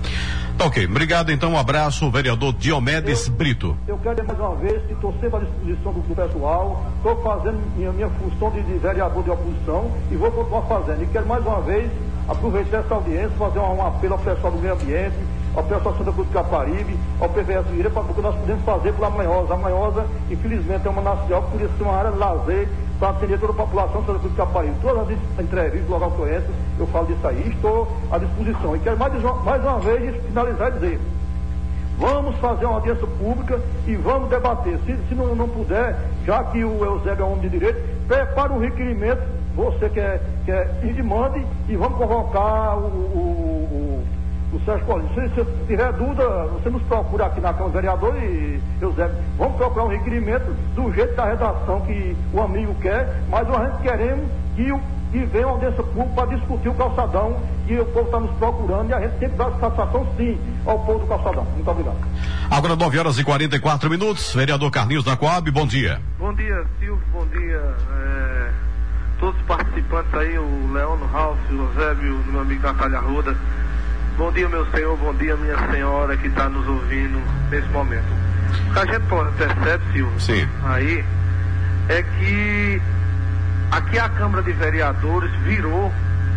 Ok, obrigado então, um abraço, vereador Diomedes eu, Brito. Eu quero mais uma vez que estou sempre à disposição do, do pessoal, estou fazendo minha, minha função de, de vereador de oposição e vou continuar fazendo. E quero mais uma vez aproveitar essa audiência, fazer um, um apelo ao pessoal do meio ambiente, ao pessoal da Santa Cruz do Caparibe, ao P V S Vieira, para o que nós podemos fazer pela Manhosa. A Manhosa, infelizmente, é uma nacional que podia ser uma área de lazer para atender toda a população da Santa Cruz do Caparibe. Todas as entrevistas, o local conhece, eu falo disso aí, estou à disposição. E quero mais, mais uma vez finalizar e dizer, vamos fazer uma audiência pública e vamos debater. Se, se não, não puder, já que o Eusébio é homem de direito, prepare um requerimento, você que é, que é e mande, e vamos convocar o, o, o, o Sérgio Colino. Se você tiver dúvida, você nos procura aqui na Câmara Vereador e Eusébio. Vamos procurar um requerimento do jeito da redação que o amigo quer, mas a gente queremos que o que venha uma audiência pública para discutir o calçadão, e o povo está nos procurando e a gente tem que dar satisfação sim ao povo do calçadão. Muito obrigado. Agora nove horas e quarenta e quatro minutos, vereador Carlinhos da Coab, bom dia. Bom dia, Silvio, bom dia é, todos os participantes aí, o Leão, o Ralf, o Eusébio, meu amigo Natália Arruda. Bom dia, meu senhor, bom dia, minha senhora que está nos ouvindo nesse momento. O que a gente percebe, Silvio, sim, aí é que aqui a Câmara de Vereadores virou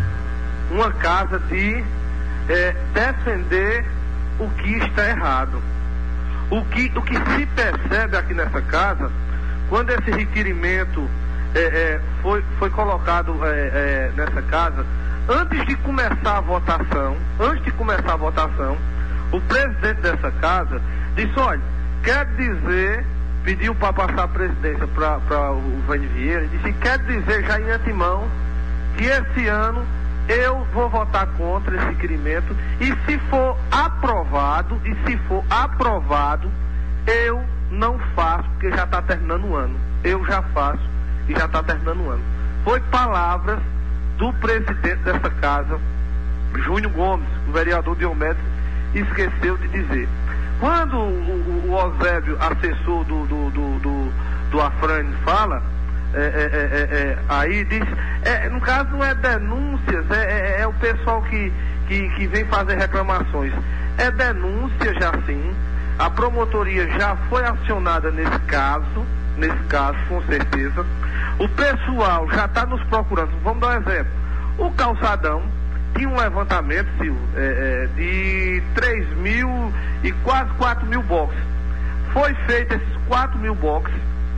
uma casa de é, defender o que está errado. O que, o que se percebe aqui nessa casa, quando esse requerimento é, é, foi, foi colocado é, é, nessa casa, antes de começar a votação, antes de começar a votação, o presidente dessa casa disse, olha, quer dizer... pediu para passar a presidência para o Vânia Vieira, disse, quer dizer já em antemão que esse ano eu vou votar contra esse requerimento e se for aprovado, aprovado, e se for aprovado, eu não faço, porque já está terminando o ano. Eu já faço e já está terminando o ano. Foi palavras do presidente dessa casa, Júnior Gomes, o vereador Diomedes, esqueceu de dizer. Quando o, o, o Eusébio, assessor do, do, do, do, do Afrânio, fala, é, é, é, é, aí diz, é, no caso não é denúncias, é, é, é o pessoal que, que, que vem fazer reclamações. É denúncia já sim. A promotoria já foi acionada nesse caso, nesse caso, com certeza. O pessoal já está nos procurando. Vamos dar um exemplo. O calçadão tinha um levantamento, Silvio, é, é, de três mil e quase quatro mil boxes. Foi feito esses quatro mil boxes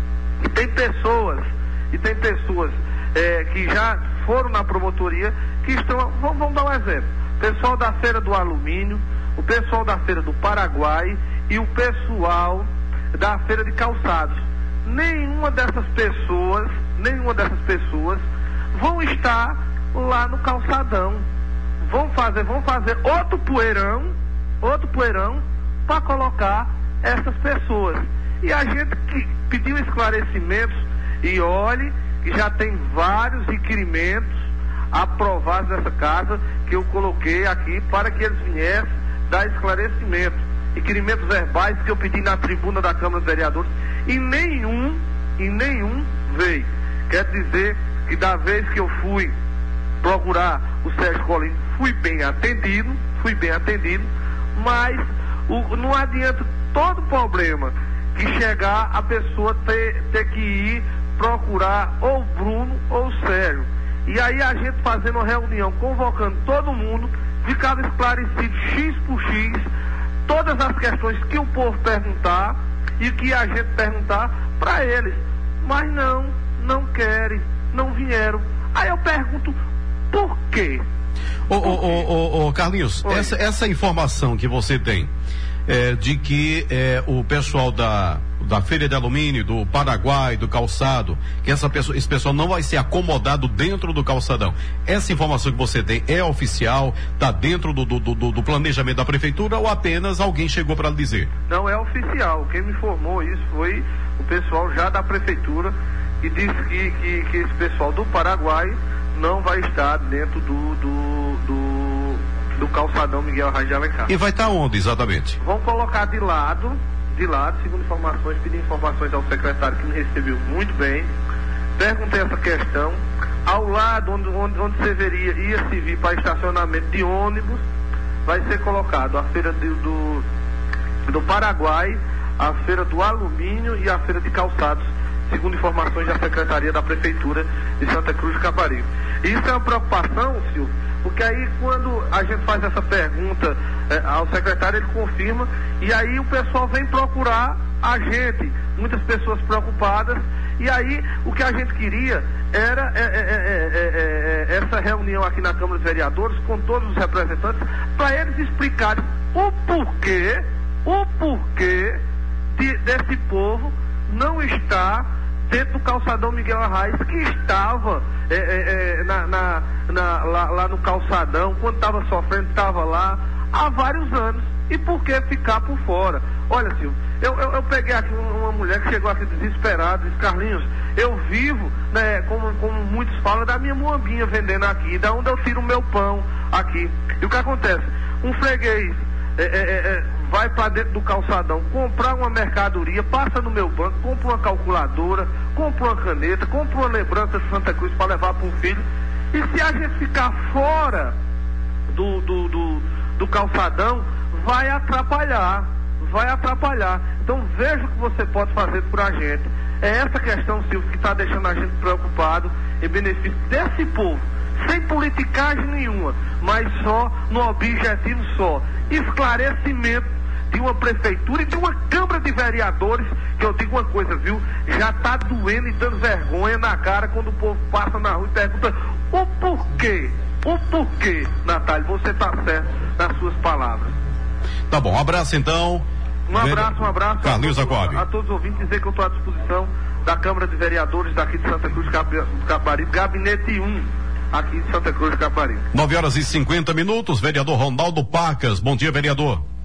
e tem pessoas, e tem pessoas é, que já foram na promotoria que estão. Vamos, vamos dar um exemplo. O pessoal da Feira do Alumínio, o pessoal da Feira do Paraguai e o pessoal da Feira de Calçados. Nenhuma dessas pessoas, nenhuma dessas pessoas vão estar lá no calçadão. Vão fazer, vão fazer outro poeirão, outro poeirão para colocar essas pessoas. E a gente que pediu esclarecimentos, e olhe que já tem vários requerimentos aprovados nessa casa que eu coloquei aqui para que eles viessem dar esclarecimento. Requerimentos verbais que eu pedi na tribuna da Câmara dos Vereadores e nenhum, e nenhum veio. Quer dizer que da vez que eu fui procurar o Sérgio Colino, fui bem atendido, fui bem atendido, mas o, não adianta todo problema que chegar a pessoa ter, ter que ir procurar ou o Bruno ou o Sérgio. E aí a gente fazendo uma reunião, convocando todo mundo, ficava esclarecido X por X, todas as questões que o povo perguntar e que a gente perguntar para eles. Mas não, não querem, não vieram. Aí eu pergunto, por quê? Ô, ô, ô, ô, Carlinhos, essa, essa informação que você tem é, de que é, o pessoal da, da Feira de Alumínio, do Paraguai, do calçado, que essa pessoa, esse pessoal não vai ser acomodado dentro do calçadão. Essa informação que você tem é oficial, está dentro do, do, do, do planejamento da prefeitura ou apenas alguém chegou para dizer? Não, é oficial. Quem me informou isso foi o pessoal já da prefeitura e disse que, que, que esse pessoal do Paraguai não vai estar dentro do, do, do, do calçadão Miguel Arraes de Alencar. E vai estar onde exatamente? Vão colocar de lado, de lado, segundo informações, pedi informações ao secretário que me recebeu muito bem, perguntei essa questão, ao lado onde, onde, onde você veria, ia se vir para estacionamento de ônibus, vai ser colocado a feira de, do, do Paraguai, a feira do alumínio e a feira de calçados, segundo informações da Secretaria da Prefeitura de Santa Cruz de Caparibe. Isso é uma preocupação, Silvio, porque aí quando a gente faz essa pergunta eh, ao secretário, ele confirma, e aí o pessoal vem procurar a gente, muitas pessoas preocupadas, e aí o que a gente queria era é, é, é, é, é, essa reunião aqui na Câmara dos Vereadores com todos os representantes, para eles explicarem o porquê, o porquê de, desse povo não estar dentro do calçadão Miguel Arraes, que estava é, é, é, na, na, na, lá, lá no calçadão, quando estava sofrendo, estava lá há vários anos. E por que ficar por fora? Olha, Silvio, eu, eu, eu peguei aqui uma, uma mulher que chegou aqui desesperada, disse, Carlinhos, eu vivo, né, como, como muitos falam, da minha moambinha vendendo aqui, da onde eu tiro o meu pão aqui. E o que acontece? Um freguês é, é, é, vai para dentro do calçadão comprar uma mercadoria, passa no meu banco, compra uma calculadora, compra uma caneta, compra uma lembrança de Santa Cruz para levar para um filho. E se a gente ficar fora do, do, do, do calçadão, vai atrapalhar, vai atrapalhar. Então veja o que você pode fazer por a gente. É essa questão, Silvio, que está deixando a gente preocupado em benefício desse povo, sem politicagem nenhuma, mas só no objetivo só, esclarecimento de uma prefeitura e de uma Câmara de Vereadores, que eu digo uma coisa, viu, já está doendo e dando vergonha na cara quando o povo passa na rua e pergunta o porquê, o porquê, Natália, você está certo nas suas palavras. Tá bom, um abraço então. Um abraço, um abraço Carlinhos a, todos, Jacob. a todos os ouvintes, dizer que eu estou à disposição da Câmara de Vereadores daqui de Santa Cruz de Caparibe, gabinete um, aqui de Santa Cruz de Caparibe. nove horas e cinquenta minutos, vereador Ronaldo Pacas. Bom dia, vereador.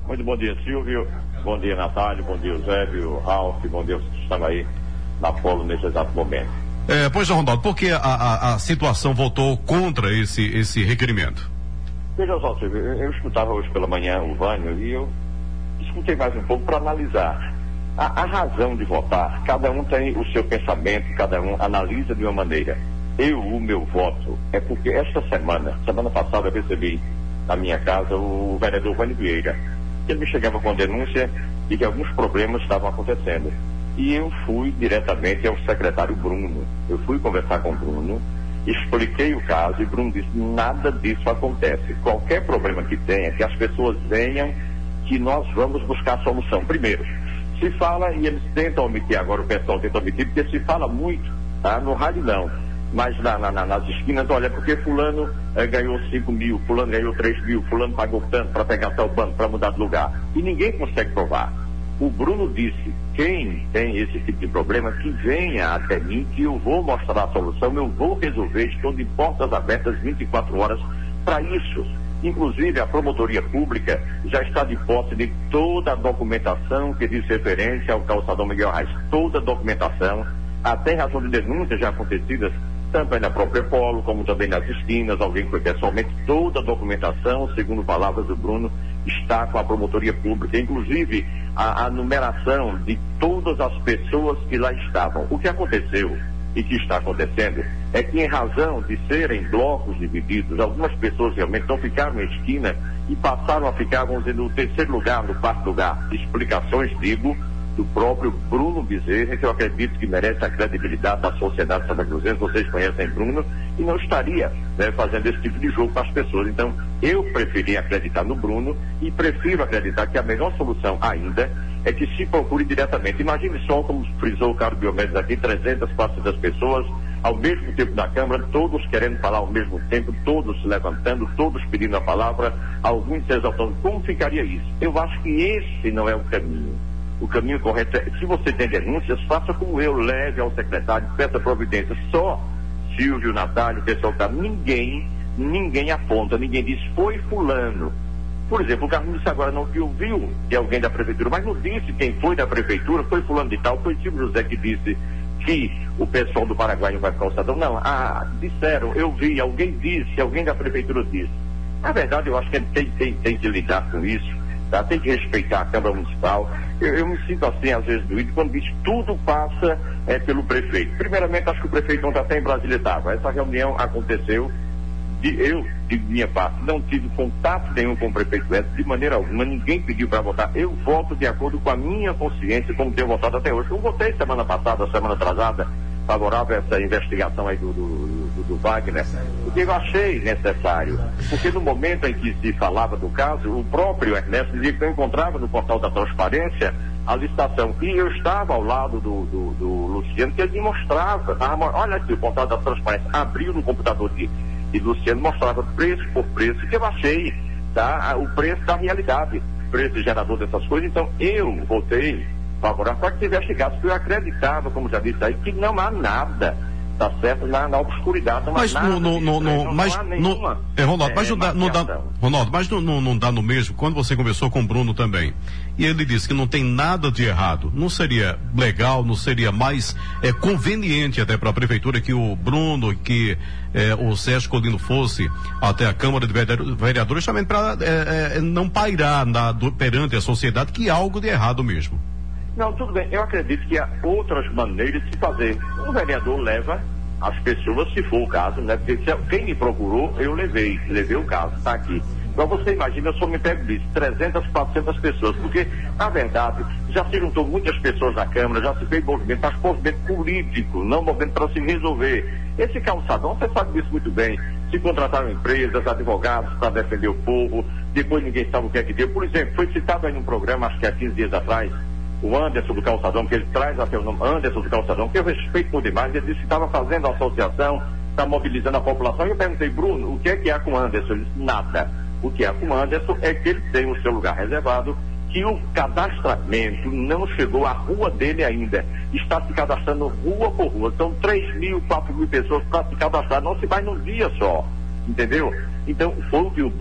Muito bom dia, Silvio. Bom dia, Natália. Bom dia, Eusébio, Ralf. Bom dia, vocês que estão aí na Polo nesse exato momento. É, pois, Ronaldo, por que a, a, a situação votou contra esse, esse requerimento? Veja só, Silvio, eu, eu escutava hoje pela manhã o Vânio e eu escutei mais um pouco para analisar. A, a razão de votar, cada um tem o seu pensamento, cada um analisa de uma maneira. Eu, o meu voto, é porque esta semana, semana passada, eu recebi na minha casa o vereador Vânio Vieira. Ele me chegava com denúncia de que alguns problemas estavam acontecendo. E eu fui diretamente ao secretário Bruno. Eu fui conversar com o Bruno, expliquei o caso e Bruno disse, nada disso acontece. Qualquer problema que tenha, que as pessoas venham, que nós vamos buscar a solução. Primeiro, se fala, e eles tentam omitir, agora o pessoal tenta omitir, porque se fala muito, tá? No rádio não, mas na, na, nas esquinas, olha, porque fulano eh, ganhou cinco mil, fulano ganhou três mil, fulano pagou tanto para pegar tal banco, para mudar de lugar. E ninguém consegue provar. O Bruno disse, quem tem esse tipo de problema, que venha até mim, que eu vou mostrar a solução, eu vou resolver, estou de portas abertas vinte e quatro horas para isso. Inclusive, a promotoria pública já está de posse de toda a documentação que diz referência ao calçadão Miguel Reis. Toda a documentação, até razão de denúncias já acontecidas, tanto aí na própria Polo, como também nas esquinas, alguém foi pessoalmente, toda a documentação, segundo palavras do Bruno, está com a promotoria pública, inclusive a, a numeração de todas as pessoas que lá estavam. O que aconteceu e que está acontecendo é que, em razão de serem blocos divididos, algumas pessoas realmente não ficaram na esquina e passaram a ficar, vamos dizer, no terceiro lugar, no quarto lugar. Explicações, digo, do próprio Bruno Bezerra, que eu acredito que merece a credibilidade da sociedade santacruzense. Vocês conhecem Bruno, e não estaria, né, fazendo esse tipo de jogo para as pessoas. Então, eu preferi acreditar no Bruno e prefiro acreditar que a melhor solução ainda é que se procure diretamente. Imagine só, como frisou o Carlos Biomédios aqui, trezentas, quatrocentas pessoas ao mesmo tempo na Câmara, todos querendo falar ao mesmo tempo, todos se levantando, todos pedindo a palavra, alguns se exaltando. Como ficaria isso? Eu acho que esse não é o caminho. O caminho correto é, se você tem denúncias, faça como eu, leve ao secretário, peça providência. Só Silvio, Natália, o pessoal tá, ninguém, ninguém aponta, ninguém diz, foi fulano. Por exemplo, o Carlos disse agora não que ouviu de alguém da prefeitura, mas não disse quem foi da prefeitura, foi fulano de tal, foi Silvio José que disse que o pessoal do Paraguai não vai para o calçadão. Não, ah, disseram, eu vi, alguém disse, alguém da prefeitura disse. Na verdade, eu acho que ele tem, tem, tem que lidar com isso. Tá? Tem que respeitar a Câmara Municipal. Eu, eu me sinto assim, às vezes, doído, quando diz tudo passa é, pelo prefeito. Primeiramente, acho que o prefeito ontem até em Brasília estava. Essa reunião aconteceu, de, eu, de minha parte, não tive contato nenhum com o prefeito Edson, de maneira alguma, ninguém pediu para votar. Eu voto de acordo com a minha consciência, como tenho votado até hoje. Eu votei semana passada, semana atrasada, favorável a essa investigação aí do, do, do, do Wagner, porque eu achei necessário, porque no momento em que se falava do caso, o próprio Ernesto dizia que eu encontrava no portal da transparência a licitação, e eu estava ao lado do, do, do Luciano, que ele me mostrava, tá? Olha aqui, o portal da transparência abriu no computador de, de Luciano, mostrava preço por preço, que eu achei, tá? O preço da realidade, preço gerador dessas coisas. Então eu votei favorável para que se investigasse, porque eu acreditava, como já disse aí, que não há nada, tá certo, na, na obscuridade, não mas há nada. No, no, no, não, mas não há no, nenhuma, é, Ronaldo, é, mas não dá, não dá, Ronaldo, mas não, não, não dá no mesmo, quando você conversou com o Bruno também, e ele disse que não tem nada de errado, não seria legal, não seria mais é, conveniente até para a prefeitura que o Bruno, que é, o Sérgio Colino fosse até a Câmara de Vereadores, também para é, é, não pairar na, do, perante a sociedade que há algo de errado mesmo. Não, tudo bem. Eu acredito que há outras maneiras de se fazer. O vereador leva as pessoas, se for o caso, né? Porque se, quem me procurou, eu levei. Levei o caso, está aqui. Então você imagina, eu só me pego disso, trezentas, quatrocentas pessoas, porque, na verdade, já se juntou muitas pessoas na Câmara, já se fez movimento, mas movimento político, não movimento para se resolver. Esse calçadão, você sabe disso muito bem. Se contrataram empresas, advogados para defender o povo, depois ninguém sabe o que é que deu. Por exemplo, foi citado aí num programa, acho que há quinze dias atrás, o Anderson do Calçadão, que ele traz até o nome Anderson do Calçadão, que eu respeito por demais, ele disse que estava fazendo a associação, está mobilizando a população, e eu perguntei, Bruno, o que é que há com o Anderson? Ele disse, nada. O que há com o Anderson é que ele tem o seu lugar reservado, que o cadastramento não chegou à rua dele ainda, está se cadastrando rua por rua, são três mil, quatro mil pessoas para se cadastrar, não se vai num dia só, entendeu? Então, foi o que o Bruno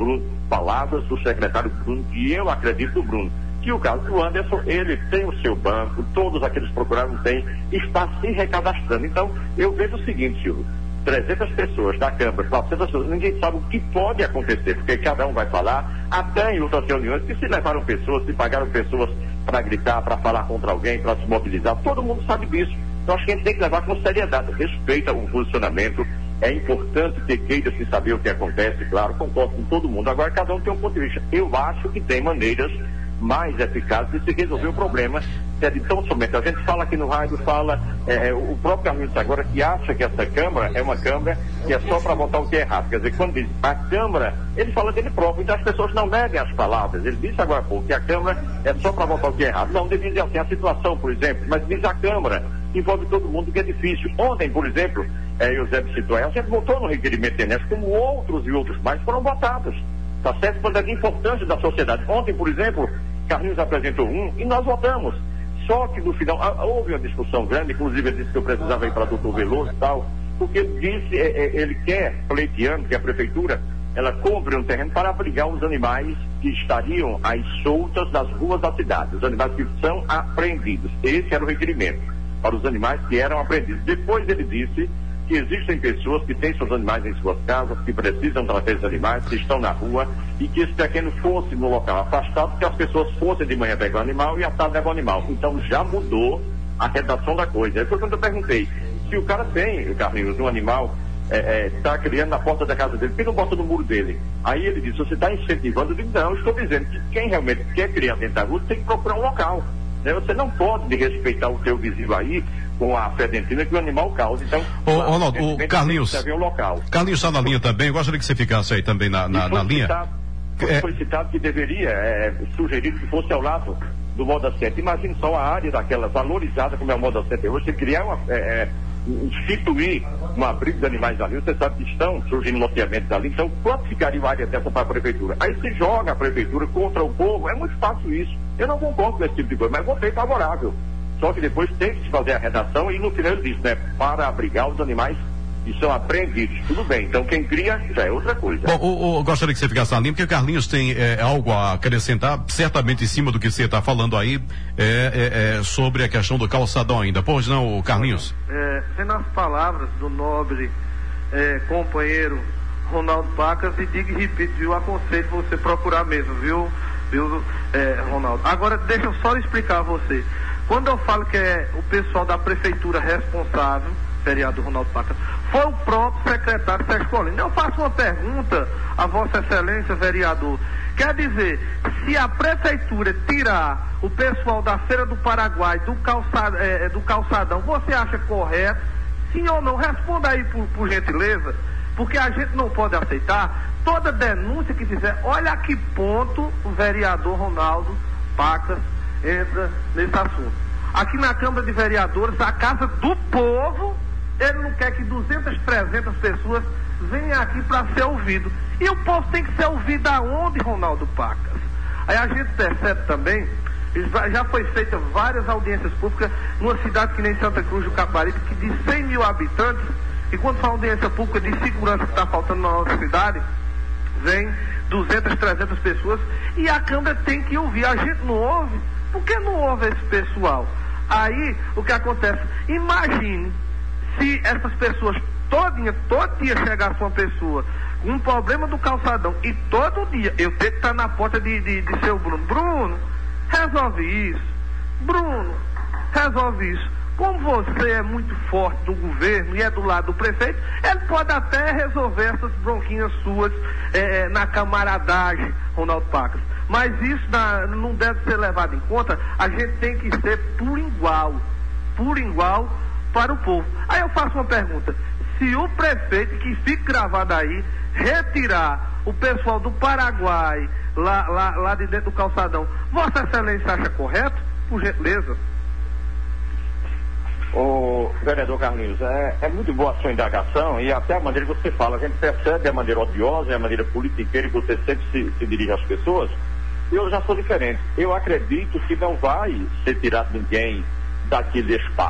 palavras do secretário Bruno, e eu acredito no Bruno, que o caso do Anderson, ele tem o seu banco, todos aqueles procurados têm, está se recadastrando. Então, eu vejo o seguinte, Silvio, trezentas pessoas da Câmara, quatrocentas pessoas, ninguém sabe o que pode acontecer, porque cada um vai falar, até em outras reuniões, que se levaram pessoas, se pagaram pessoas para gritar, para falar contra alguém, para se mobilizar, todo mundo sabe disso. Então, acho que a gente tem que levar com seriedade, respeita o posicionamento, é importante ter queira-se saber o que acontece, claro, concordo com todo mundo. Agora, cada um tem um ponto de vista. Eu acho que tem maneiras mais eficazes de se resolver o problema. É de tão somente. A gente fala aqui no rádio, fala, é, o próprio Carlinhos agora que acha que essa Câmara é uma Câmara que é só para votar o que é errado. Quer dizer, quando diz a Câmara, ele fala dele próprio, então as pessoas não negam as palavras. Ele disse agora há pouco que a Câmara é só para votar o que é errado. Não, deve dizer assim, a situação, por exemplo, mas diz a Câmara, envolve todo mundo, que é difícil. Ontem, por exemplo, é, Eusébio citou, a gente votou no requerimento de Enéas, como outros e outros mais foram votados. Tá certo? Quando é de importância da sociedade. Ontem, por exemplo, Carlinhos apresentou um e nós votamos. Só que no final, ah, houve uma discussão grande, inclusive ele disse que eu precisava ir para doutor Veloso e tal, porque ele disse, é, é, ele quer, pleiteando, que a prefeitura, ela compre um terreno para abrigar os animais que estariam às soltas das ruas da cidade, os animais que são apreendidos. Esse era o requerimento, para os animais que eram apreendidos. Depois ele disse que existem pessoas que têm seus animais em suas casas, que precisam tratar esses animais, que estão na rua, e que esse pequeno fosse no local afastado, que as pessoas fossem de manhã pegar o animal e à tarde levar o animal. Então já mudou a redação da coisa. Aí foi quando eu perguntei, se o cara tem, Carlinhos, um animal, está é, é, criando na porta da casa dele, por que não bota no muro dele? Aí ele disse, você está incentivando? Eu digo, não, eu estou dizendo que quem realmente quer criar dentro da rua tem que procurar um local. Né? Você não pode respeitar o seu vizinho aí com a fedentina que o animal causa. Então, ô, claro, Ronaldo, o Carlinhos, o local. Carlinhos está na linha também, eu gostaria que você ficasse aí também na, na, na linha. Citado, foi, é... foi citado que deveria, é, sugerir que fosse ao lado do Moda sete. Imagine só a área daquela valorizada como é o Moda sete hoje, você criar uma, é, é, instituir um abrigo de animais ali, você sabe que estão surgindo loteamentos ali, então quanto ficaria uma área dessa para a prefeitura? Aí se joga a prefeitura contra o povo, é muito fácil isso. Eu não concordo com esse tipo de coisa, mas votei favorável. Só que depois tem que se fazer a redação e no final ele diz, né, para abrigar os animais que são apreendidos. Tudo bem, então quem cria já é outra coisa. Bom, o, o, gostaria que você ficasse na linha, porque o Carlinhos tem é, algo a acrescentar, certamente em cima do que você está falando aí, é, é, é, sobre a questão do calçadão ainda. Pois não, Carlinhos? É, vendo as palavras do nobre é, companheiro Ronaldo Pacas, e digo e repito, viu, aconselho você procurar mesmo, viu, viu é, Ronaldo. Agora, deixa eu só explicar a você. Quando eu falo que é o pessoal da prefeitura responsável, vereador Ronaldo Pacas, foi o próprio secretário Sérgio Colina. Eu faço uma pergunta a Vossa Excelência, vereador. Quer dizer, se a prefeitura tirar o pessoal da Feira do Paraguai do, calçad, é, do calçadão, você acha correto? Sim ou não? Responda aí por, por gentileza, porque a gente não pode aceitar toda denúncia que fizer. Olha a que ponto o vereador Ronaldo Pacas entra nesse assunto. Aqui na Câmara de Vereadores, a Casa do Povo, ele não quer que duzentas, trezentas pessoas venham aqui para ser ouvido. E o povo tem que ser ouvido aonde, Ronaldo Pacas? Aí a gente percebe também, já foi feita várias audiências públicas numa cidade que nem Santa Cruz do Caparibe, que de cem mil habitantes, e quando fala audiência pública de segurança que está faltando na nossa cidade, vem duzentas, trezentas pessoas, e a Câmara tem que ouvir. A gente não ouve. Por que não ouve esse pessoal? Aí, o que acontece? Imagine se essas pessoas todinha, todo dia chegasse uma pessoa com um problema do calçadão e todo dia eu tenho que estar na porta de, de, de seu Bruno. Bruno, resolve isso. Bruno, resolve isso. Como você é muito forte no governo e é do lado do prefeito, ele pode até resolver essas bronquinhas suas é, na camaradagem, Ronaldo Pacas. Mas isso na, não deve ser levado em conta. A gente tem que ser por igual, por igual para o povo. Aí eu faço uma pergunta: se o prefeito, que fica gravado aí, retirar o pessoal do Paraguai, lá, lá, lá de dentro do calçadão, Vossa Excelência acha correto? Por gentileza. Ô, vereador Carlinhos, é, é muito boa a sua indagação e até a maneira que você fala. A gente percebe a maneira odiosa e a maneira politiqueira que você sempre se, se dirige às pessoas. Eu já sou diferente. Eu acredito que não vai ser tirado ninguém daquele espaço.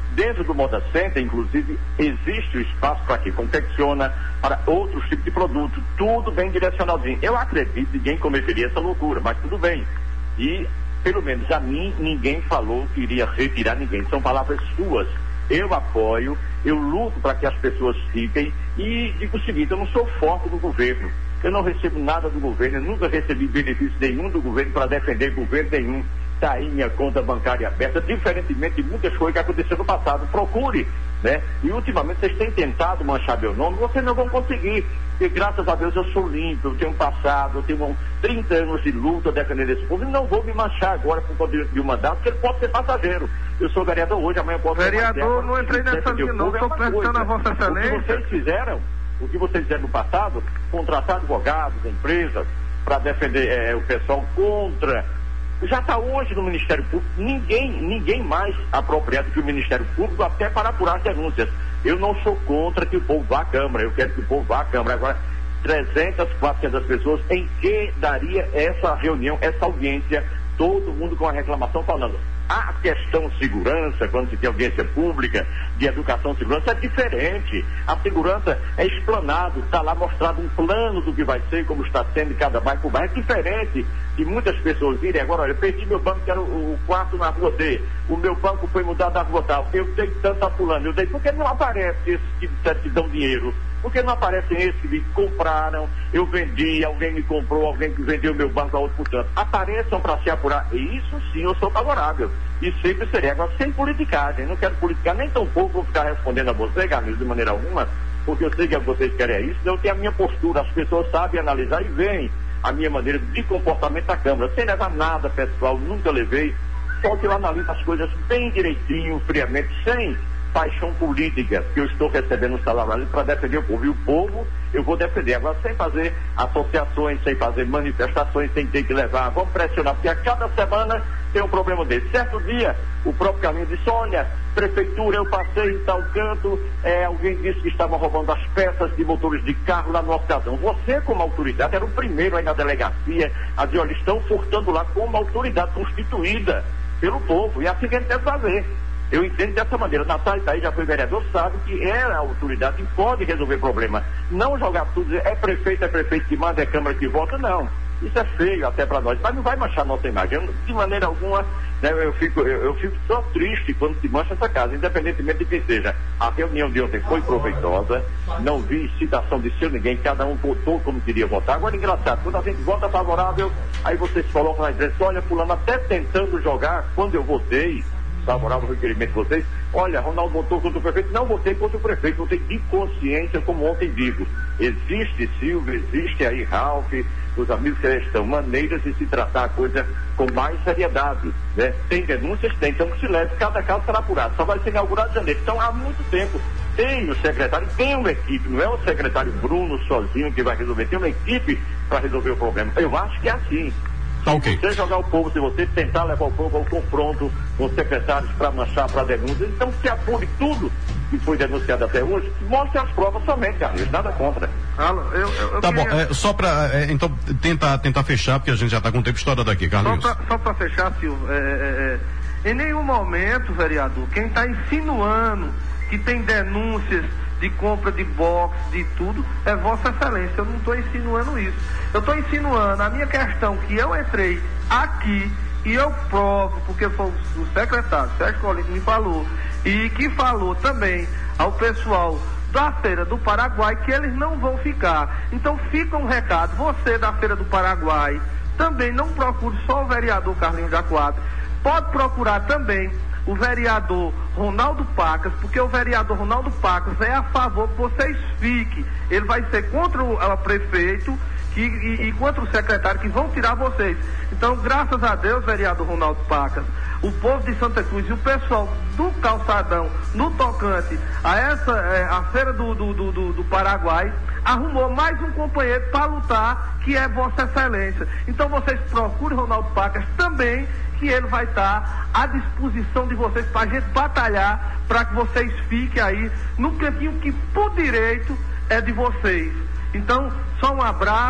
Dentro do Moda Center, inclusive, existe o espaço para que confecciona, para outros tipos de produtos, tudo bem direcionadinho. Eu acredito que ninguém cometeria essa loucura, mas tudo bem. E, pelo menos a mim, ninguém falou que iria retirar ninguém. São palavras suas. Eu apoio, eu luto para que as pessoas fiquem e digo o seguinte, eu não sou foco do governo. Eu não recebo nada do governo, eu nunca recebi benefício nenhum do governo para defender governo nenhum. Está aí minha conta bancária aberta, diferentemente de muitas coisas que aconteceram no passado. Procure, né? E ultimamente vocês têm tentado manchar meu nome, vocês não vão conseguir. Porque graças a Deus eu sou limpo, eu tenho um passado, eu tenho trinta anos de luta defendendo esse povo e não vou me manchar agora por conta de um mandato, porque ele pode ser passageiro. Eu sou vereador hoje, amanhã eu posso ser vereador, não entrei nessa linha não, estou prestando a Vossa Excelência. O que vocês fizeram, o que vocês fizeram no passado, contratar advogados, empresas, para defender é, o pessoal contra. Já está hoje no Ministério Público, ninguém, ninguém mais apropriado que o Ministério Público até para apurar denúncias. Eu não sou contra que o povo vá à Câmara, eu quero que o povo vá à Câmara. Agora, trezentas, quatrocentas pessoas, em que daria essa reunião, essa audiência, todo mundo com a reclamação falando. A questão segurança, quando se tem audiência pública, de educação e segurança, é diferente. A segurança é explanado, está lá mostrado um plano do que vai ser, como está sendo em cada bairro por bairro. É diferente de muitas pessoas virem agora, olha, eu perdi meu banco, que era o, o quarto na rua D, o meu banco foi mudado na rua tal, eu dei tanto a fulano, eu dei, por que não aparece esses que disseram que dão dinheiro? Por que não aparecem esses que me compraram, eu vendi, alguém me comprou, alguém que vendeu meu banco a outro por tanto? Apareçam para se apurar. E isso sim eu sou favorável. E sempre seria. Agora, sem politicagem. Não quero politicar, nem tão pouco vou ficar respondendo a você, Carlos, de maneira alguma, porque eu sei que vocês querem isso. Eu tenho a minha postura, as pessoas sabem analisar e veem a minha maneira de comportamento da Câmara. Sem levar nada pessoal, nunca levei. Só que eu analiso as coisas bem direitinho, friamente, sem paixão política, que eu estou recebendo um salário para defender o povo. E o povo eu vou defender. Agora, sem fazer associações, sem fazer manifestações, sem ter que levar, vamos pressionar, porque a cada semana tem um problema desse. Certo dia, o próprio Carlinhos disse, olha, prefeitura, eu passei em tal canto, é, alguém disse que estavam roubando as peças de motores de carro lá no nosso casão. Você, como autoridade, era o primeiro aí na delegacia a dizer, olha, estão furtando lá como autoridade constituída pelo povo. E assim que a gente deve fazer. Eu entendo dessa maneira. Natália Itaí já foi vereador, sabe que é a autoridade e pode resolver problema. Não jogar tudo, dizer, é prefeito, é prefeito que manda, é Câmara que vota, não. Isso é feio até para nós, mas não vai manchar nossa imagem. Eu, de maneira alguma, né, eu, fico, eu, eu fico só triste quando se mancha essa casa, independentemente de quem seja. A reunião de ontem foi proveitosa, não vi citação de seu ninguém, cada um votou como queria votar. Agora, engraçado, quando a gente vota favorável, aí vocês colocam na direção, olha, fulano, até tentando jogar, quando eu votei, favorável ao requerimento de vocês, olha, Ronaldo votou contra o prefeito, não votei contra o prefeito, votei de consciência, como ontem digo. Existe, Silvio, existe aí, Ralf, os amigos que estão, maneiras de se tratar a coisa com mais seriedade, né? Tem denúncias? Tem, então que se leve, cada caso será apurado, só vai ser inaugurado em janeiro. Então, há muito tempo, tem o secretário, tem uma equipe, não é o secretário Bruno sozinho que vai resolver, tem uma equipe para resolver o problema. Eu acho que é assim. Tá, okay. Se você jogar o povo, se você tentar levar o povo ao confronto com os secretários para manchar, para denúncia, então se apure tudo que foi denunciado até hoje, mostre as provas somente, Carlos, nada contra. Eu, eu, eu tá queria... bom, é, só para é, então tentar, tentar fechar, porque a gente já está com o tempo estourado aqui, Carlos. Só para fechar, Silvio, é, é, é, em nenhum momento, vereador, quem está insinuando que tem denúncias de compra de box, de tudo, é Vossa Excelência. Eu não estou insinuando isso. Eu estou insinuando a minha questão, que eu entrei aqui e eu provo, porque foi o secretário Sérgio Colino que me falou, e que falou também ao pessoal da Feira do Paraguai que eles não vão ficar. Então fica um recado, você da Feira do Paraguai, também não procure só o vereador Carlinhos da Quadra, pode procurar também o vereador Ronaldo Pacas, porque o vereador Ronaldo Pacas é a favor que vocês fiquem. Ele vai ser contra o, o prefeito que, e, e contra o secretário que vão tirar vocês. Então, graças a Deus, vereador Ronaldo Pacas, o povo de Santa Cruz e o pessoal do Calçadão, no tocante a essa é, a feira do, do, do, do Paraguai, arrumou mais um companheiro para lutar, que é Vossa Excelência. Então vocês procurem Ronaldo Pacas também, que ele vai estar à disposição de vocês para a gente batalhar, para que vocês fiquem aí no cantinho que por direito é de vocês. Então, só um abraço,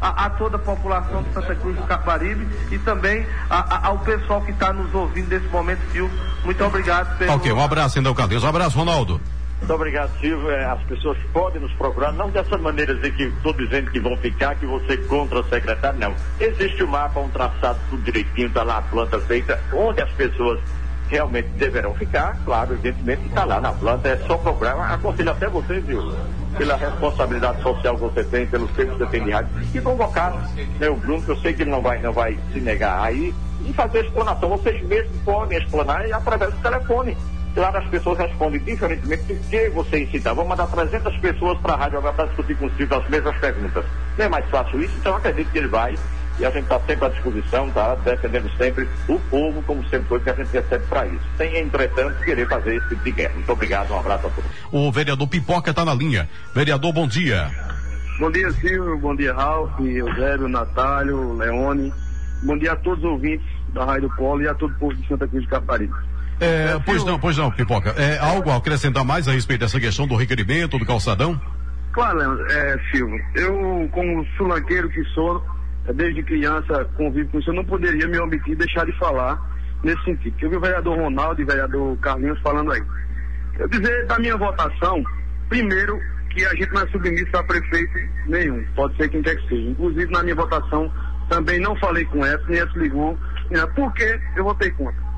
a, a toda a população de Santa Cruz do Capibaribe e também a, a, ao pessoal que está nos ouvindo nesse momento, Silvio. Muito obrigado pelo... Ok, um abraço, então, Caldeus. Um abraço, Ronaldo. Muito obrigado, Silvio. É, as pessoas podem nos procurar, não dessa maneira dizer que estou dizendo que vão ficar, que você contra o secretário, não. Existe o mapa, um traçado tudo direitinho, está lá a planta feita, onde as pessoas realmente deverão ficar, claro, evidentemente, está lá na planta, é só procurar. Aconselho até você, viu, pela responsabilidade social que você tem, pelos tempos que você tem de rádio, e convocar, né, o Bruno, que eu sei que ele não vai, não vai se negar aí, e fazer a explanação. Vocês mesmos podem explanar através do telefone. Claro, as pessoas respondem diferentemente do que você incitar. Vou mandar trezentas pessoas para a rádio agora para discutir com o Silvio as mesmas perguntas. Não é mais fácil isso? Então acredito que ele vai. E a gente está sempre à disposição, tá? Defendendo sempre o povo, como sempre foi, que a gente recebe para isso. Sem, entretanto, querer fazer esse tipo de guerra. Muito obrigado, um abraço a todos. O vereador Pipoca está na linha. Vereador, bom dia. Bom dia, Silvio. Bom dia, Ralf, Eusébio, Natálio, Leone. Bom dia a todos os ouvintes da Rádio Polo e a todo o povo de Santa Cruz de Capibaribe. É, pois não, pois não, Pipoca. É algo a acrescentar mais a respeito dessa questão do requerimento, do calçadão? Claro, Leandro, é, Silvio. Eu, como sulanqueiro que sou, desde criança convivo com isso, eu não poderia me omitir deixar de falar nesse sentido. Eu vi o vereador Ronaldo e o vereador Carlinhos falando aí. Eu dizer da minha votação, primeiro, que a gente não é submisso a prefeito nenhum, pode ser quem quer que seja. Inclusive, na minha votação, também não falei com essa, nem essa ligou, né, porque eu votei contra.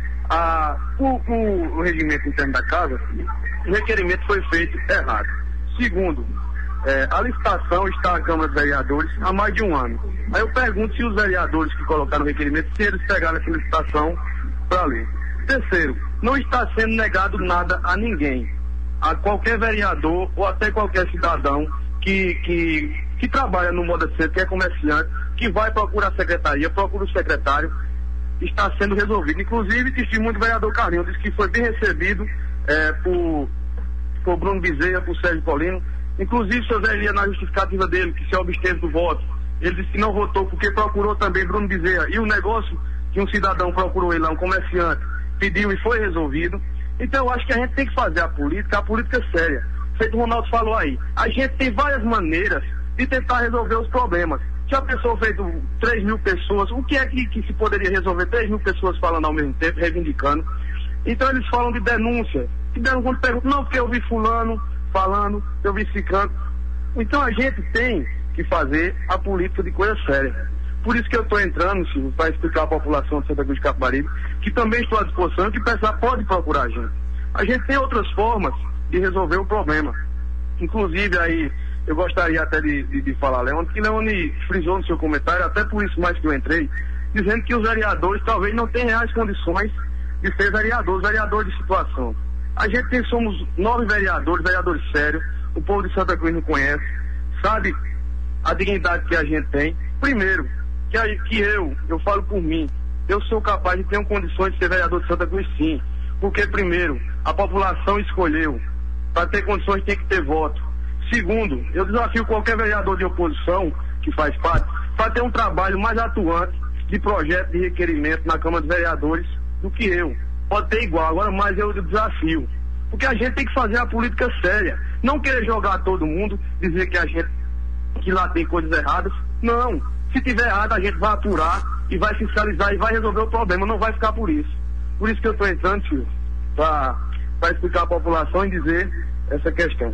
Ah, o, o, o regimento interno da casa, o requerimento foi feito errado. Segundo, é, a licitação está na Câmara dos Vereadores há mais de um ano. Aí eu pergunto se os vereadores que colocaram o requerimento, se eles pegaram essa licitação para ler. Terceiro, não está sendo negado nada a ninguém, a qualquer vereador ou até qualquer cidadão que, que, que trabalha no modo de ser, que é comerciante, que vai procurar a secretaria, procura o secretário, está sendo resolvido. Inclusive, testemunho do vereador Carlinhos disse que foi bem recebido é, por, por Bruno Bezerra, por Sérgio Paulino. Inclusive, o seu Zé Elias, na justificativa dele, que se absteve do voto, ele disse que não votou porque procurou também Bruno Bezerra. E o negócio que um cidadão procurou ele lá, um comerciante, pediu e foi resolvido. Então, eu acho que a gente tem que fazer a política, a política séria. Feito o Ronaldo falou aí, a gente tem várias maneiras de tentar resolver os problemas. Já pensou feito três mil pessoas, o que é que, que se poderia resolver? três mil pessoas falando ao mesmo tempo, reivindicando. Então eles falam de denúncia. Se deram quando perguntam, não, porque eu vi fulano falando, eu vi ciclano. Então a gente tem que fazer a política de coisa séria. Por isso que eu estou entrando, Silvio, para explicar à população de Santa Cruz de Capibaribe, que também estou à disposição, que pensar pode procurar a gente. A gente tem outras formas de resolver o problema. Inclusive aí, eu gostaria até de, de, de falar, Leone, que Leone frisou no seu comentário, até por isso mais que eu entrei, dizendo que os vereadores talvez não tenham reais condições de ser vereadores, vereadores de situação. A gente tem, somos nove vereadores, vereadores sérios, o povo de Santa Cruz não conhece, sabe a dignidade que a gente tem. Primeiro, que, a, que eu, eu falo por mim, eu sou capaz de ter condições de ser vereador de Santa Cruz sim, porque primeiro, a população escolheu, para ter condições tem que ter voto. Segundo, eu desafio qualquer vereador de oposição que faz parte para ter um trabalho mais atuante de projeto de requerimento na Câmara dos Vereadores do que eu. Pode ter igual, agora mais eu desafio. Porque a gente tem que fazer a política séria. Não querer jogar todo mundo, dizer que a gente, que lá tem coisas erradas. Não. Se tiver errado, a gente vai apurar e vai fiscalizar e vai resolver o problema. Não vai ficar por isso. Por isso que eu estou entrando, tio, para explicar à população e dizer essa questão.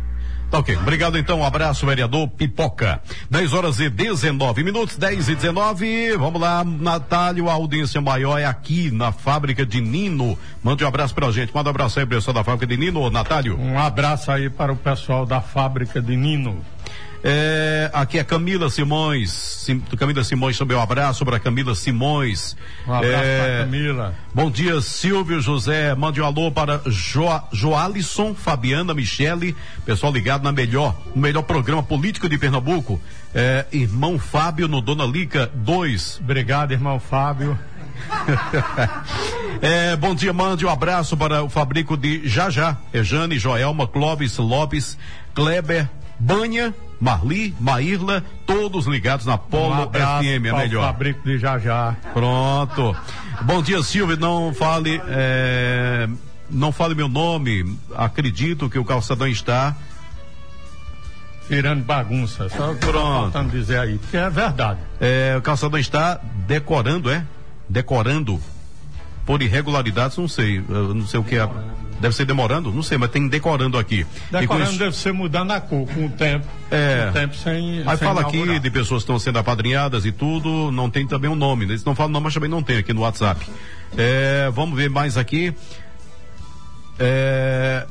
Tá ok, obrigado então, um abraço, vereador Pipoca. dez horas e dezenove minutos, dez e dezenove, vamos lá, Natálio, a audiência maior é aqui na fábrica de Nino. Mande um abraço pra gente, manda um abraço aí, pessoal da fábrica de Nino, Natálio. Um abraço aí para o pessoal da fábrica de Nino. É, aqui é Camila Simões, Sim, Camila Simões, também um abraço para Camila Simões. Um abraço é, para Camila. Bom dia, Silvio José, mande um alô para jo, Joalisson, Fabiana, Michele, pessoal ligado na melhor, no melhor programa político de Pernambuco, é, irmão Fábio no Dona Lica dois. Obrigado, irmão Fábio. é, bom dia, mande um abraço para o fabrico de Jajá, é Jane, Joelma, Clóvis, Lopes, Kleber, Banha, Marli, Maírla, todos ligados na Polo um F M, a melhor. Fabrico de Jajá. Pronto. Bom dia, Silvio, não fale, é, não fale meu nome, acredito que o calçadão está virando bagunça. Só o que eu tô faltando dizer aí, porque é verdade. É, o calçadão está decorando, é? Decorando por irregularidades, não sei, eu não sei o que é. Deve ser demorando? Não sei, mas tem decorando aqui. Decorando isso, deve ser mudando a cor com o tempo. É. Com o tempo sem. Aí sem fala inaugurar. aqui de pessoas que estão sendo apadrinhadas e tudo, não tem também o um nome, né? Eles não falam nome, mas também não tem aqui no WhatsApp. É, vamos ver mais aqui. É...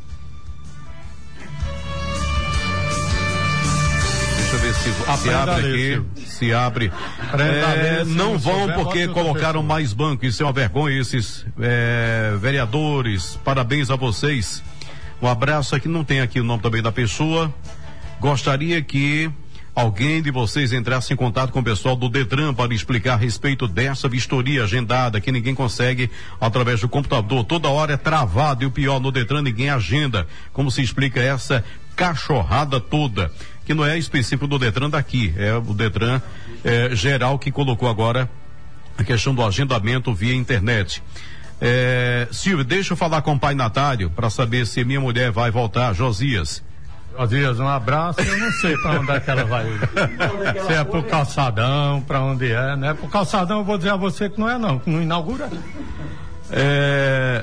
Deixa eu ver se, se abre aqui. Se abre. É, não vão porque colocaram mais banco. Isso é uma vergonha, esses é, vereadores. Parabéns a vocês. Um abraço aqui. Não tem aqui o nome também da pessoa. Gostaria que alguém de vocês entrasse em contato com o pessoal do Detran para explicar a respeito dessa vistoria agendada que ninguém consegue através do computador. Toda hora é travado e o pior, no Detran ninguém agenda. Como se explica essa cachorrada toda? Que não é específico do Detran daqui, é o Detran é, geral que colocou agora a questão do agendamento via internet. É, Silvio, deixa eu falar com o pai Natário para saber se minha mulher vai voltar. Josias. Josias, um abraço. Eu não sei para onde é que ela vai hoje. Se é pro calçadão, para onde é, né? Pro calçadão eu vou dizer a você que não é não, que não inaugura. É...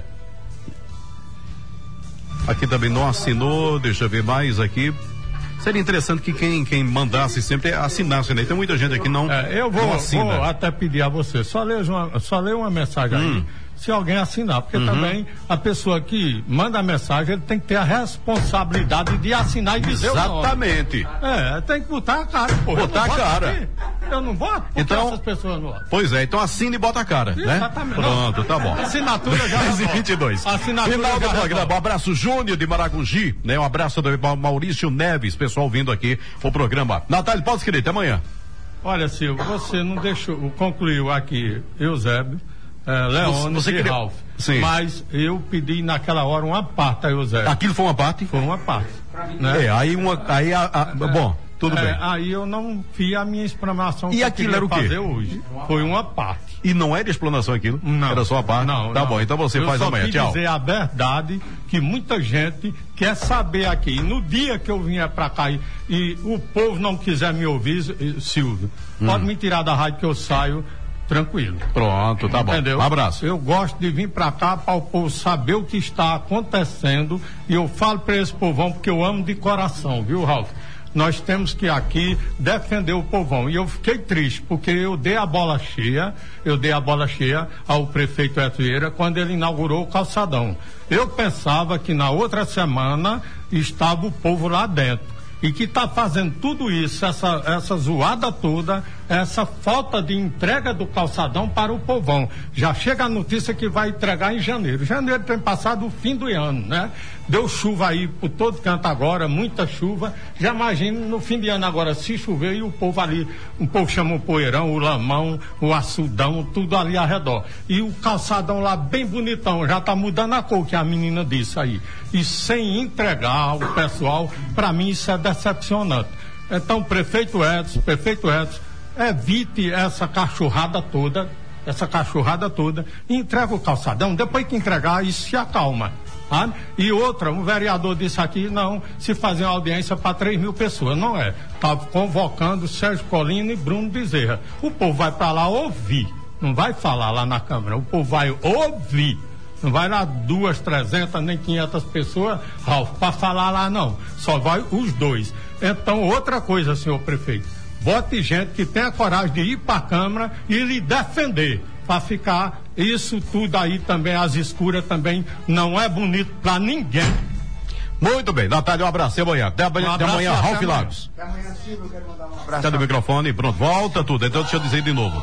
Aqui também não assinou, deixa eu ver mais aqui. Seria interessante que quem, quem mandasse sempre assinasse, né? Tem muita gente aqui que não, é, eu vou, não assina. Vou até pedir a você, só lê uma, só lê uma mensagem hum. aí, se alguém assinar, porque uhum. também a pessoa que manda a mensagem, ele tem que ter a responsabilidade de assinar e dizer Exatamente. o nome. É, tem que botar a cara, pô. Botar a cara. Aqui. Eu não boto, então, essas pessoas não botam. Pois é, então assine e bota a cara, Exatamente. Né? Pronto, não. Tá bom. Assinatura já. dez e vinte e dois. Assinatura Final do já programa. Um abraço, Júnior de Maragogi, né? Um abraço do Maurício Neves, pessoal vindo aqui o programa. Natália, pode escrever, até amanhã. Olha, Silvio, você não deixou, concluiu aqui, Eusébio, é, Leone e queria... Ralf. Sim. Mas eu pedi naquela hora uma parte a Eusébio. Aquilo foi uma parte? Foi uma parte. Né? É, aí uma. Aí a, a, bom, tudo é, bem. Aí eu não fiz a minha explanação e que aquilo eu era o quê? fazer hoje. Foi uma parte. E não era explanação aquilo? Não. Era só a parte? Não. Tá não. bom, então você eu faz só amanhã. quis Tchau. dizer a verdade que muita gente quer saber aqui. E no dia que eu vinha pra cá e, e o povo não quiser me ouvir, Silvio, hum. pode me tirar da rádio que eu saio tranquilo. Pronto, tá Entendeu? bom. Um abraço. Eu gosto de vir pra cá para o povo saber o que está acontecendo e eu falo para esse povão porque eu amo de coração, viu, Ralf? Nós temos que aqui defender o povão. E eu fiquei triste, porque eu dei a bola cheia, eu dei a bola cheia ao prefeito Edson Vieira quando ele inaugurou o calçadão. Eu pensava que na outra semana estava o povo lá dentro. E que está fazendo tudo isso, essa, essa zoada toda, essa falta de entrega do calçadão para o povão. Já chega a notícia que vai entregar em janeiro. Janeiro tem passado o fim do ano, né? Deu chuva aí por todo canto agora, muita chuva. Já imagino no fim de ano agora, se chover e o povo ali, o povo chama o poeirão, o lamão, o açudão, tudo ali ao redor. E o calçadão lá bem bonitão, já está mudando a cor que a menina disse aí. E sem entregar o pessoal, para mim isso é decepcionante. Então, prefeito Edson, prefeito Edson, evite essa cachorrada toda, essa cachorrada toda, e entrega o calçadão, depois que entregar, isso se acalma. Ah, e outra, um vereador disse aqui, não, se fazer uma audiência para três mil pessoas, não é. Está convocando Sérgio Colina e Bruno Bezerra. O povo vai para lá ouvir, não vai falar lá na Câmara, o povo vai ouvir. Não vai lá duas, trezentas, nem quinhentas pessoas, Ralf, para falar lá não. Só vai os dois. Então, outra coisa, senhor prefeito, vote gente que tenha coragem de ir para a Câmara e lhe defender. Para ficar isso tudo aí também, as escuras também, não é bonito para ninguém. Muito bem, Natália, um abraço. Até amanhã. Até amanhã, um até amanhã Ralf Lagos. Até amanhã, Silvio, eu quero mandar um abraço. Cadê o microfone? Pronto, volta tudo. Então deixa eu dizer de novo.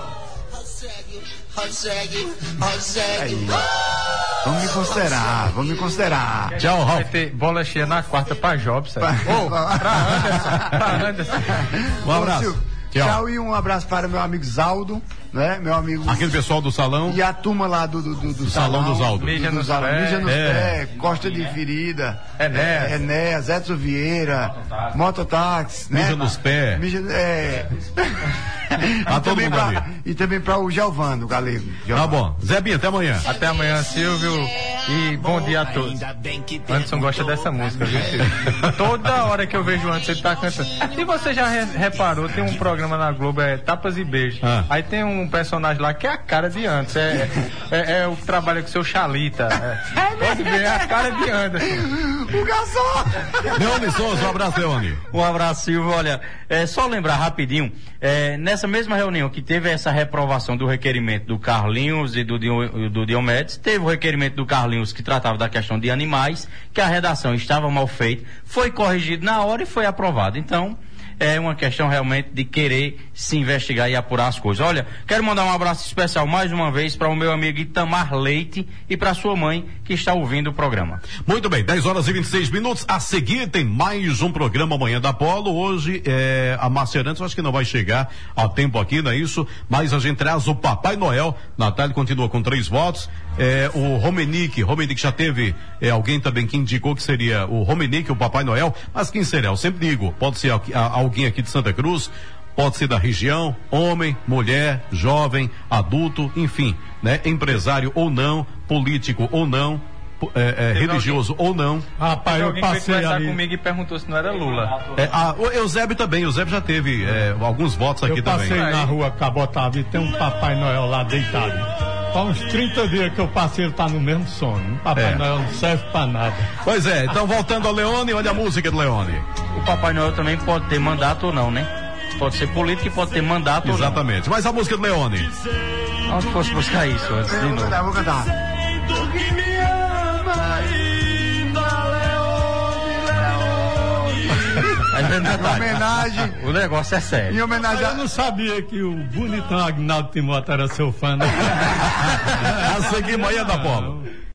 Aí. Vamos me considerar, vamos me considerar. Tchau, Ralf. Vai ter bola cheia na quarta pra Jobs. Pra, oh, pra Anderson. Pra Anderson. Um abraço. Tchau. Tchau e um abraço para meu amigo Zaldo, né? Meu amigo. Aquele pessoal do salão. E a turma lá do, do, do, do salão, salão do Zaldo. Mija nos pés. Mija nos é. pés, Costa de Ferida. Enéas. É, Enéas, Edson Vieira. Mototáxi. Mija né? nos pés. Mija, é. A todo mundo pra, ali. E também para o Giovano, galego. Giovano. Tá bom. Zebinha, até amanhã. Até amanhã, Silvio. E bom dia a todos. Anderson gosta dessa música, viu, Silvio? Toda hora que eu vejo o Anderson, ele tá cantando. E você já re reparou, tem um programa na Globo, é Tapas e Beijos. Ah. Aí tem um personagem lá que é a cara de Anderson. É, é, é o que trabalha com o seu Chalita. É, pode ver, é a cara de Anderson. O garçom! Leone Souza, um abraço, Leone. Um abraço, Silvio. Olha, é só lembrar rapidinho, é, nessa mesma reunião que teve essa reprovação do requerimento do Carlinhos e do, do Diomedes, teve o requerimento do Carlinhos que tratava da questão de animais, que a redação estava mal feita, foi corrigido na hora e foi aprovado. Então, é uma questão realmente de querer se investigar e apurar as coisas. Olha, quero mandar um abraço especial mais uma vez para o meu amigo Itamar Leite e para sua mãe que está ouvindo o programa. Muito bem, dez horas e vinte e seis minutos. A seguir tem mais um programa Manhã da Polo. Hoje é, a Márcia Arantes, acho que não vai chegar a tempo aqui, não é isso? Mas a gente traz o Papai Noel. Natália continua com três votos. É, o Romenick, Romenick já teve é, alguém também que indicou que seria o Romenick, o Papai Noel, mas quem será? Eu sempre digo, pode ser a, a, alguém aqui de Santa Cruz, pode ser da região, homem, mulher, jovem, adulto, enfim, né? Empresário ou não, político ou não, é, é, religioso alguém, ou não. Rapaz, eu passei ali comigo e perguntou se não era Lula. É, a, o Eusébio também, o Eusébio já teve é, alguns votos aqui eu também. Eu passei na rua Cabotava e tem um Papai Noel lá deitado. Há uns trinta dias que eu passei, ele tá no mesmo sono. O Papai é. Noel não serve pra nada. Pois é, então voltando ao Leone, olha a música do Leone. O Papai Noel também pode ter mandato ou não, né? Pode ser político e pode ter mandato ou não. Exatamente, mas a música do Leone. Onde fosse buscar isso antes de novo? Vou cantar, vou cantar. Em homenagem. O negócio é sério. Em homenagem a... Eu não sabia que o bonitão Agnaldo Timóteo era seu fã, né? A seguir, Manhã da Polo.